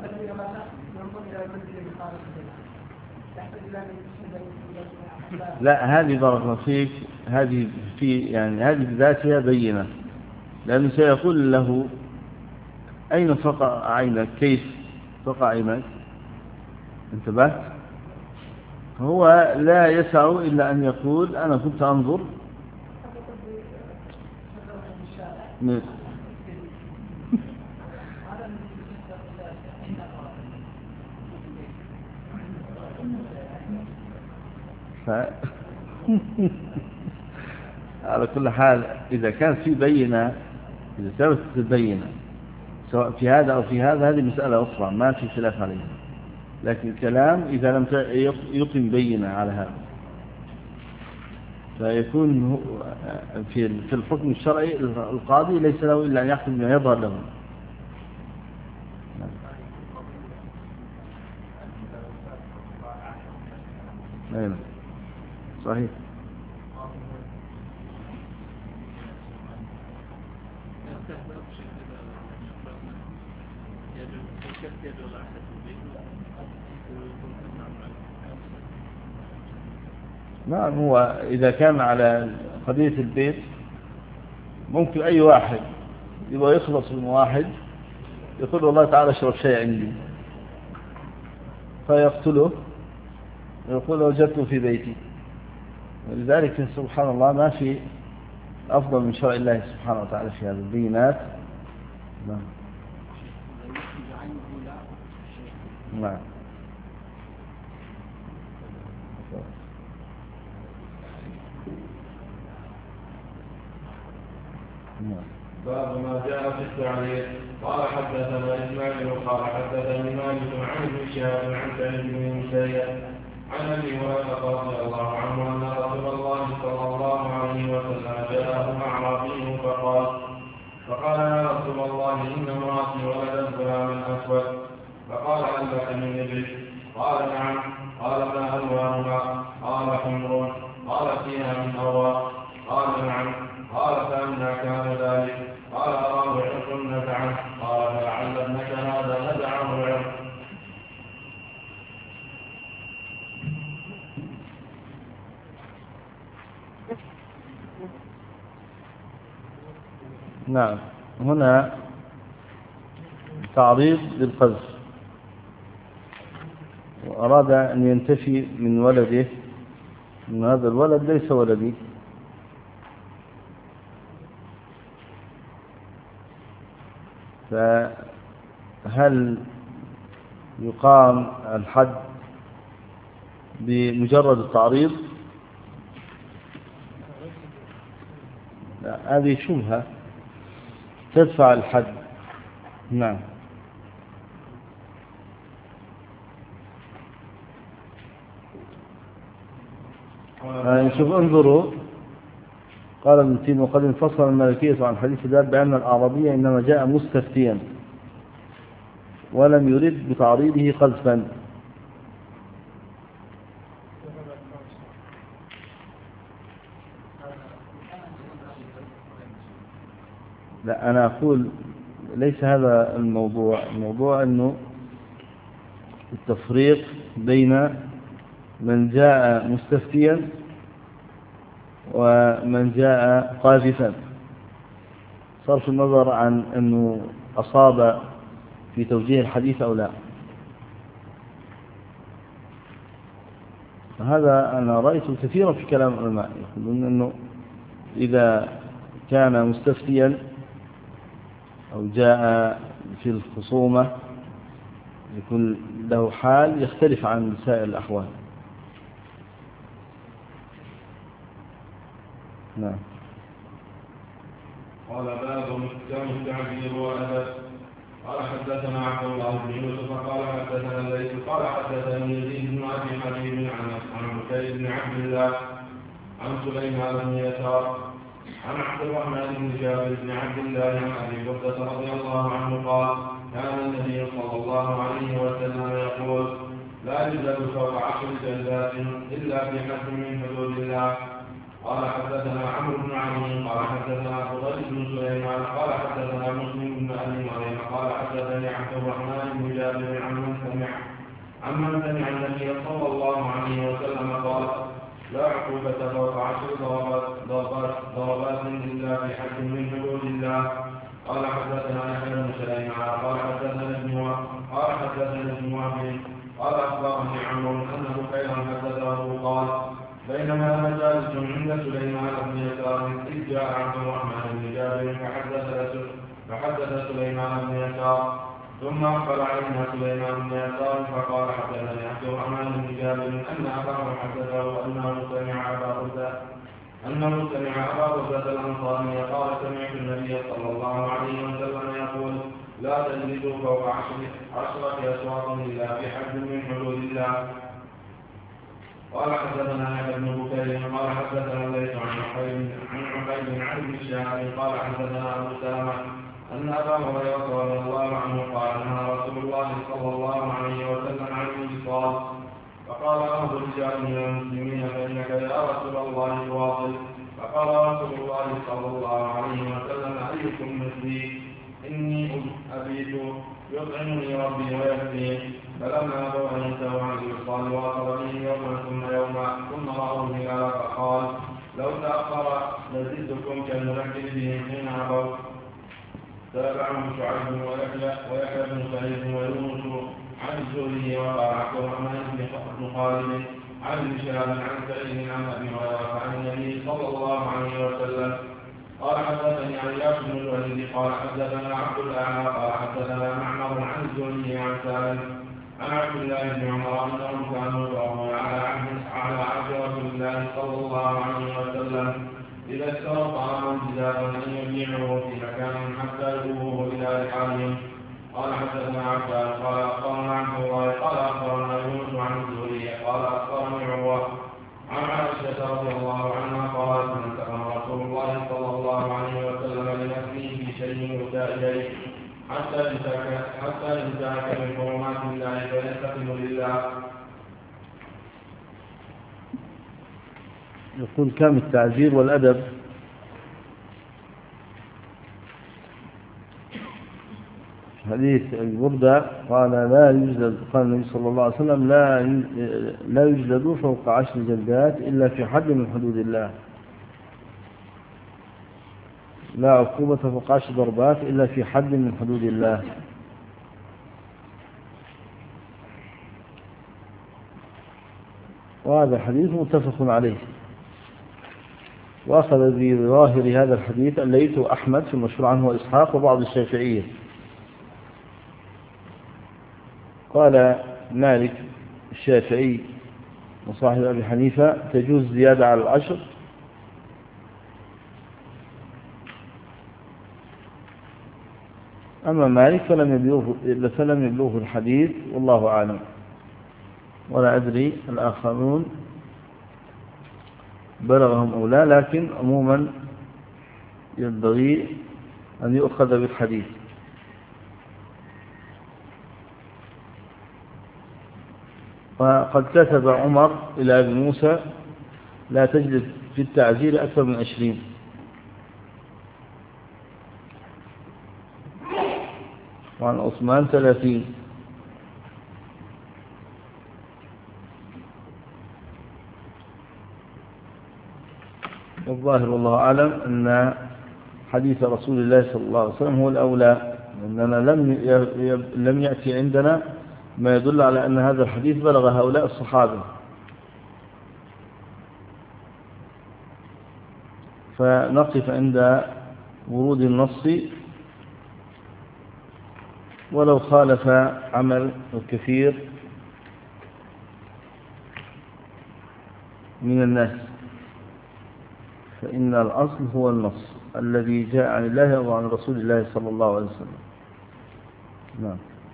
لا، هذه بارك الله فيك، هذه في يعني هذه بذاتها بينة، لأنه سيقول له أين فقع عينك، كيف فقع عينك، انتبهت؟ هو لا يسع إلا أن يقول أنا كنت أنظر على كل حال إذا كان في بينة، إذا ثبتت البينة سواء في هذا أو في هذا، هذه مسألة أخرى ما في خلاف عليها، لكن الكلام إذا لم يقم بينة على هذا فيكون في الحكم الشرعي القاضي ليس له إلا أن يحكم بما يظهر له. نعم صحيح. نعم، هو إذا كان على قضية البيت ممكن أي واحد يبغى يخلص من واحد يقول الله تعالى اشرب شيء عندي فيقتله ويقول وجدته في بيتي، ولذلك سبحان الله ما في أفضل من شرع الله سبحانه وتعالى في هذه البينات. نعم. نعم. باب ما جاء في التعليق. قال حدثنا إسماعيل قال حدثني مالك عن ابن شهاب عن سعيد بن المسيب عن أبي هريرة رضي الله عنه أن رسول الله صلى الله عليه وسلم جاءه أعرابي فقال يا رسول الله إن امرأتي ولدت غلاما أسود، فقال هل لك من إبل؟ قال نعم. قال ما ألوانها؟ قال حمر. قال فيها من أوراق؟ قال نعم. قال فأنى كان ذلك؟ قال أراه عرق نزعه. قال فلعل ابنك هذا نزعه العرق. نعم. هنا تعريض للقذف، وأراد أن ينتفي من ولده، من هذا الولد ليس ولدي، فهل يقام الحد بمجرد التعريض؟ لا، هذه شبهة تدفع الحد. نعم. شوف انظروا، قال ابن تيمية وقد انفصل المالكية عن حديث ذات بأن الأعرابي إنما جاء مستفتيا ولم يرد بتعريضه قذفا. لا، أنا أقول ليس هذا الموضوع أنه التفريق بين من جاء مستفتيا ومن جاء قاذفا، صرف النظر عن أنه أصاب في توجيه الحديث أو لا. هذا أنا رأيته كثيرا في كلام العلماء، يقولون أنه إذا كان مستفتيا أو جاء في الخصومة يكون له حال يختلف عن سائر الأحوال. نعم. قال باب كم التعبير والأدب. قال حدثنا عبد الله بن يوسف قال حدثنا الليث قال حدثني يزيد بن ابي حبيب عن بكير بن عبد الله عن سليمان بن يسار عن عبد الرحمن بن جابر بن عبد الله عن ابي بردة رضي الله عنه قال كان النبي صلى الله عليه وسلم يقول لا يجلد فوق 10 جلدات الا في حد من حدود الله. قال حدثنا عمرو بن علي قال حدثنا فضيل بن سليمان قال حدثنا مسلم بن ابي مريم قال حدثني عبد الرحمن بن جابر عمن سمع النبي صلى الله عليه وسلم قال لا عقوبة فوق 10 ضربات الا في حد من حدود الله. قال حدثنا يحيى بن سليمان قال حدثني ابن وهب قال اخبرني عمرو ان بكيرا حدثه قال بينما انا جالس عند سليمان بن يسار اذ جاء عبد الرحمن بن جابر فحدث سليمان بن يسار ثم اقبل علينا سليمان بن يسار فقال حدثني عبد الرحمن بن جابر ان اباه حدثه انه سمع ابا بردة الانصاري قال سمعت النبي صلى الله عليه وسلم يقول لا تجلدوا فوق 10 أسواق الا في حد من حدود الله. قال حدثنا يحيى بن بكير قال حدثنا الليث عن عقيل عن ابن شهاب قال حدثنا ابو سلمة ان ابا هريرة رضي الله عنه قال نهى رسول الله صلى الله عليه وسلم عن الوصال فقال له رجال من المسلمين فانك يا رسول الله تواصل. فقال رسول الله صلى الله عليه وسلم ايكم مثلي اني ابيت يطعمني ربي ويهدين. فلما بويته عن الوصال واخذ به يوما ثم رأوا الهلال فقال لو تأخر لزدتكم كالمنكر بهم حين عبوا. تابعهم شعيب ويحيى بن سعيد ويونس عن الزهري وقال عبد الرحمن بن خالد عن ابن شهاب عن سعيد عن ابي هريرة عن النبي صلى الله عليه وسلم قال حدثني عياش بن الوليد قال حدثنا عبد الاعلى قال حدثنا معمر عن الزهري عن سالم عن عبد الله بن عمر انهم كانوا يدعون على عهد رسول الله صلى الله عليه وسلم اذا اشتروا طعاما جزاء ان يبيعوه في مكان حتى يؤوه الى رحالهم. قال حدثنا عباس قال اخبرنا عبد الله قال اخبرنا يونس عن الزهري قال اخبرني عروه عن عائشه رضي الله عنها قالت انتقم رسول الله صلى الله عليه وسلم لنفسه في شيء يؤتى اليه حتى انتهك من حرمات الله فينتقم لله. يقول كم التعزير والأدب. حديث البردة قال قال النبي صلى الله عليه وسلم لا يجلد فوق 10 جلدات إلا في حد من حدود الله، لا عقوبة فوق 10 ضربات إلا في حد من حدود الله. وهذا الحديث متفق عليه. وأخذ بظاهر هذا الحديث الليث أحمد في المشهور عنه وإسحاق وبعض الشافعية. قال مالك الشافعي وصاحب أبي حنيفة تجوز زيادة على 10. أما مالك فلم يبلغه الحديث والله أعلم، ولا أدري الآخرون بلغهم أو لا، لكن عموما ينبغي أن يؤخذ بالحديث. وقد كتب عمر إلى أبي موسى لا تجلد في التعزير أكثر من 20. وعن عثمان 30. والظاهر والله أعلم أن حديث رسول الله صلى الله عليه وسلم هو الأولى، لأننا لم يأتي عندنا ما يدل على أن هذا الحديث بلغ هؤلاء الصحابة، فنقف عند ورود النص ولو خالف عمل الكثير من الناس، فإن الأصل هو النص الذي جاء عن الله وعن رسول الله صلى الله عليه وسلم. نعم.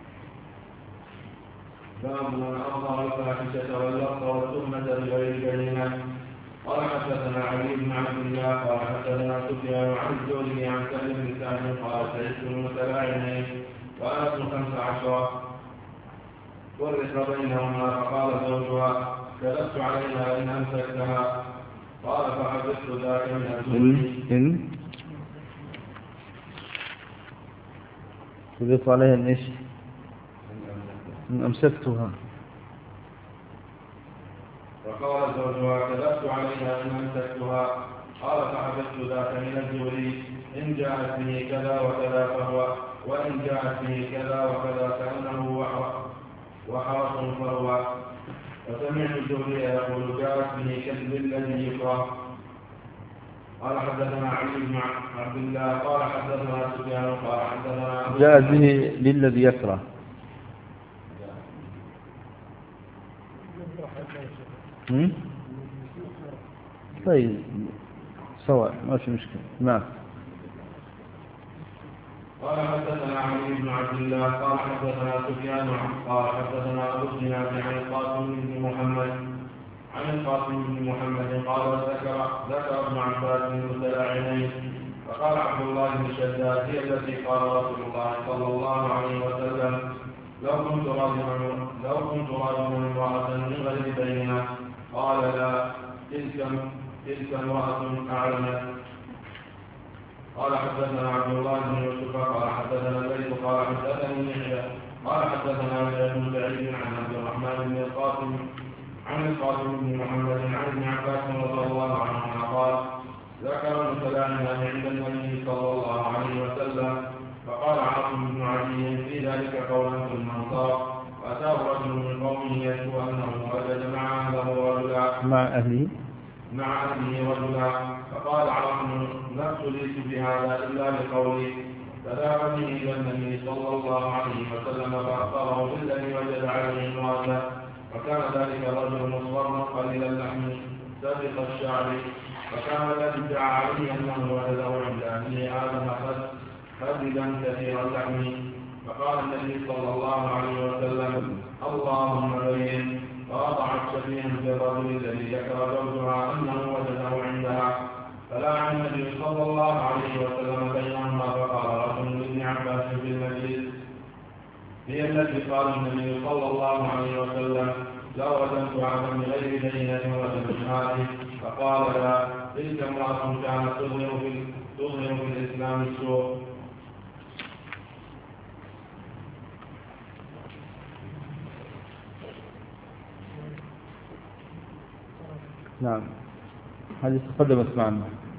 باب من أظهر الفاحشة واللفظ والتهمة بغير بينة. قال حدثنا علي بن عبد الله قال حدثنا سفيان عن الزهري عن سهل بن سعد قال سعدت المتلاعنين وأنس 15 فرق بينهما فقال زوجها كذبت عليها إن أمسكتها قال فحدثت ذاك من الزهري كذبت عليها إن إيش؟ إن أمسكتها. فقال زوجها كذبت عليها إن أمسكتها قال فحدثت ذاك من الزهري إن جاءت به كذا وكذا فهو وإن جاءت به كذا وكذا كأنه وحرس فهو. وسمعت الزهري يقول جاءت به كذب الذي يكره. قال حدثنا علي بن عبد الله قال حدثنا سفيان قال حدثنا جاءت به للذي يكره. طيب سواء ما في مشكلة. نعم. قال حدثنا علي بن عبد الله قال حدثنا سفيان قال حدثنا أبو الزناد عن القاسم بن محمد قال ذكر ابن عباس المتلاعنين فقال عبد الله بن شداد هي التي قال رسول الله صلى الله عليه وسلم لو كنت راجما امرأة من غير بينة قال لا تلك امرأة أعلمت. قال حدثنا عبد الله بن يوسف قال حدثنا الليث قال حدثني يحيى قال حدثنا بن سعيد عن عبد الرحمن بن القاسم عن القاسم بن محمد عن ابن عباس رضي الله عنهما قال ذكر المتلاعنين عند النبي صلى الله عليه وسلم فقال عاصم بن علي في ذلك قولا ثم انصرف فأتاه رجل من قومه يشكو أنه وجد مع أهله رجلا فقال عاصم لا ابتليت بهذا إلا لقولي فذهب به إلى النبي صلى الله عليه وسلم فأخبره بالذي وجد عليه امرأته وكان ذلك الرجل مصفرا قليل اللحم سابق الشعر فكان الذي ادعى عليه أنه وجده عند أهله آدم خددا كثير اللحم فقال النبي صلى الله عليه وسلم اللهم بين فوضعت شفيها في الرجل الذي ذكر زوجها أنه وجده عندها فلاعن النبي صلى الله عليه وسلم بينهما فقال رجل لابن عباس في المجلس هي التي قال النبي صلى الله عليه وسلم لا وجدت عبدا من غير بينة وجدت هذه فقال لا تلك امرأة كانت تظهر في الإسلام السوء. نعم. هذه تقدمت معنا.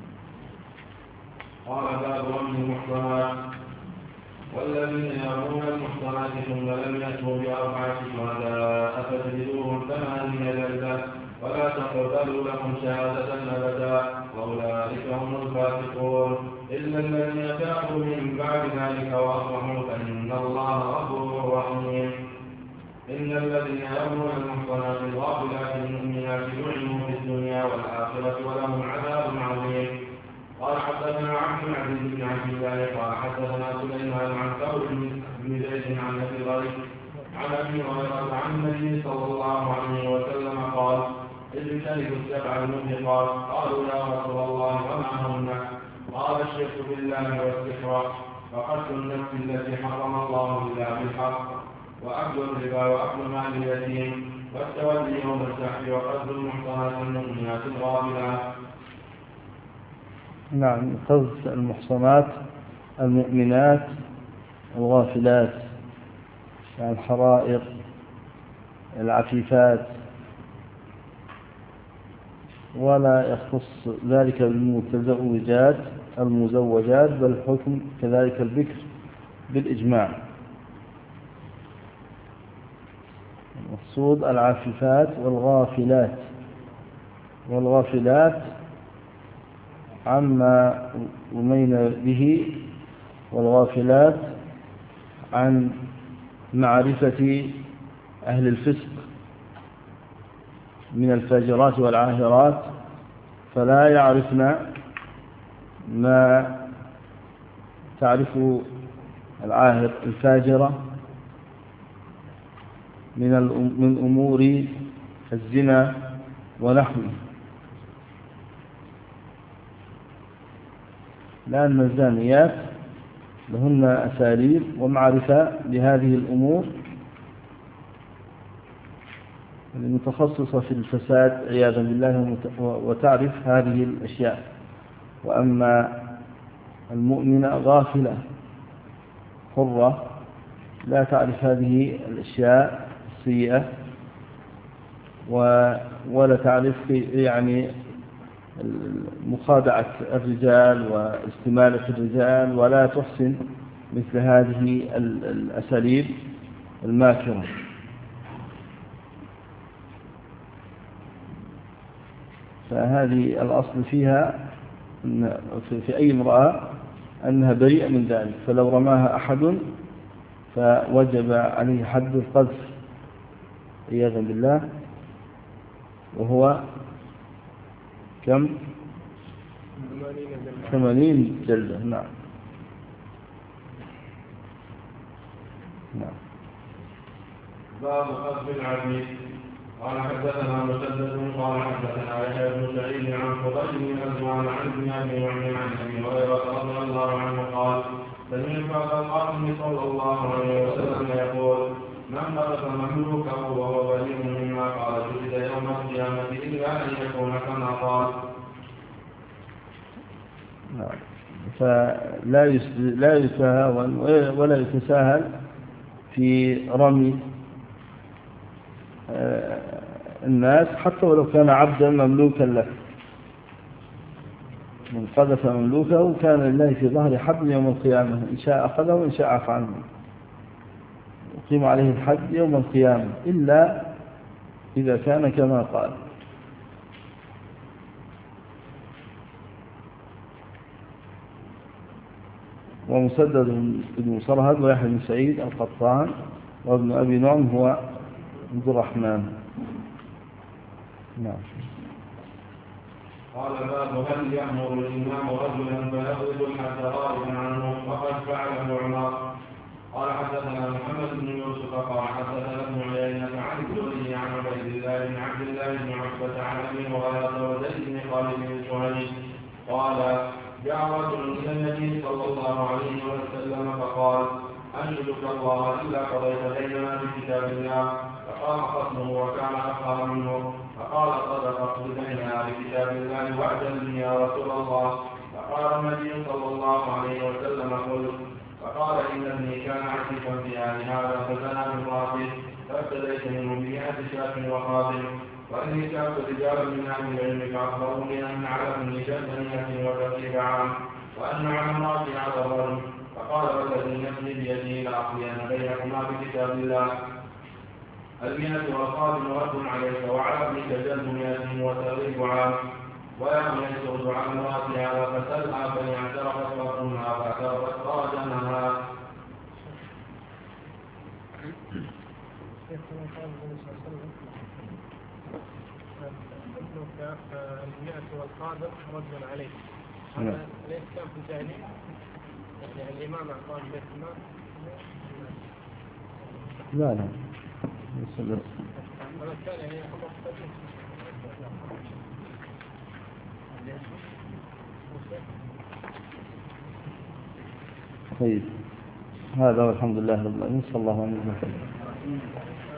قال باب رمي المحصنات والذين يرمون المحصنات ثم لم يأتوا بأربعة شهداء فاجلدوهم 80 جلدة ولا تقبلوا لهم شهادة أبدا وأولئك هم الفاسقون إلا الذين تابوا من بعد ذلك وأصلحوا فإن الله غفور رحيم. إن الذين يرمون المحصنات الغافلات المؤمنات لعنوا في الدنيا والآخرة ولهم عذاب عظيم. قال حدثنا عبد العزيز بن عبد الله قال حدثنا سليمان عن ثور بن زيد عن ابي غريب عن ابي هريره عن النبي صلى الله عليه وسلم قال اجتنبوا السبع الموبقات قالوا يا رسول الله وما هن قال الشرك بالله والسحر وقتل النفس التي حرم الله الا بالحق واكل الربا واكل مال اليتيم والتولي يوم الزحف وقتل المحصنات المؤمنات الغافلات. نعم. قذف المحصنات المؤمنات الغافلات، الحرائر، العفيفات، ولا يختص ذلك بالمتزوجات المزوجات، بل الحكم كذلك البكر بالإجماع. المقصود العفيفات والغافلات عما أمين به، والغافلات عن معرفة أهل الفسق من الفاجرات والعاهرات، فلا يعرفن ما تعرف العاهر الفاجرة من أمور الزنا ونحوه، لأن الزانيات لهن أساليب ومعرفة لهذه الأمور المتخصصة في الفساد عياذا بالله، وتعرف هذه الأشياء. وأما المؤمنة غافلة حرة لا تعرف هذه الأشياء السيئة، ولا تعرف يعني مخادعة الرجال واستمالة الرجال، ولا تحسن مثل هذه الأساليب الماكرة. فهذه الأصل فيها في أي امرأة أنها بريئة من ذلك، فلو رماها أحد فوجب عليه حد القذف عياذا بالله، وهو كم؟ 80 جلدة. نعم. باب قذف العبيد. قال حدثنا مسدد قال حدثنا يحيى بن سعيد عن فضيل بن غزوان عن ابن ابي نعيم عن ابي هريره رضي الله عنه قال سمعت ابا القاسم صلى الله عليه وسلم يقول من قذف مملوكه وهو بريء مما قال جلد يوم القيامه الا ان يكون كما قال. فلا يتهاون ولا يتساهل في رمي الناس، حتى ولو كان عبدا مملوكا له. من قذف مملوكه كان لله في ظهر حد يوم القيامة، إن شاء أخذه وإن شاء عفى عنه، يقيم عليه الحد يوم القيامة إلا إذا كان كما قال. ومسدد بن مسرهد ويحيى بن سعيد القطان وابن أبي نعم هو عبد الرحمن. نعم. قال باب هل يأمر الإمام رجلا فيضرب الحد راضيا عنه وقد فعله عمر. قال حدثنا محمد بن يوسف قال حدثنا ابن عيينة عن الزهري عن عبيد الله بن عبد الله بن عتبة عن أبي هريرة وزيد بن خالد بن سهيل قال جاء رجل إلى النبي صلى الله عليه وسلم فقال أنشدك الله إلا قضيت بيننا بكتاب الله. فقام خصمه وكان أفقه منه فقال صدقت بيننا بكتاب الله واعجلني يا رسول الله. فقال النبي صلى الله عليه وسلم قل. فقال إن ابني كان عفيفا في أهل هذا فزنى بامرأته فابتديت منه بمئة شاة وخادم، وإني سألت رجالا من أهل العلم فأخبروني أن على ابني جنة وترتيب عام وأن على امرأتي على الرجل. فقال والذي نفسي بيده لأقضين بينكما بكتاب الله. المئة والخادم رد عليك وعلى ابنك جلد 100 وتغريب عام. ويا من يسرد عن امرأتي هذا فسلها فإن اعترفت فأمها فاعترفت فرجمها. المئة والقادر رد عليه. هذا ليس كان في الجاهلية، يعني الإمام أعطاه بيت المال. لا هذا كان يعني طيب. هذا والحمد لله رب العالمين، صلى الله عليه وسلم.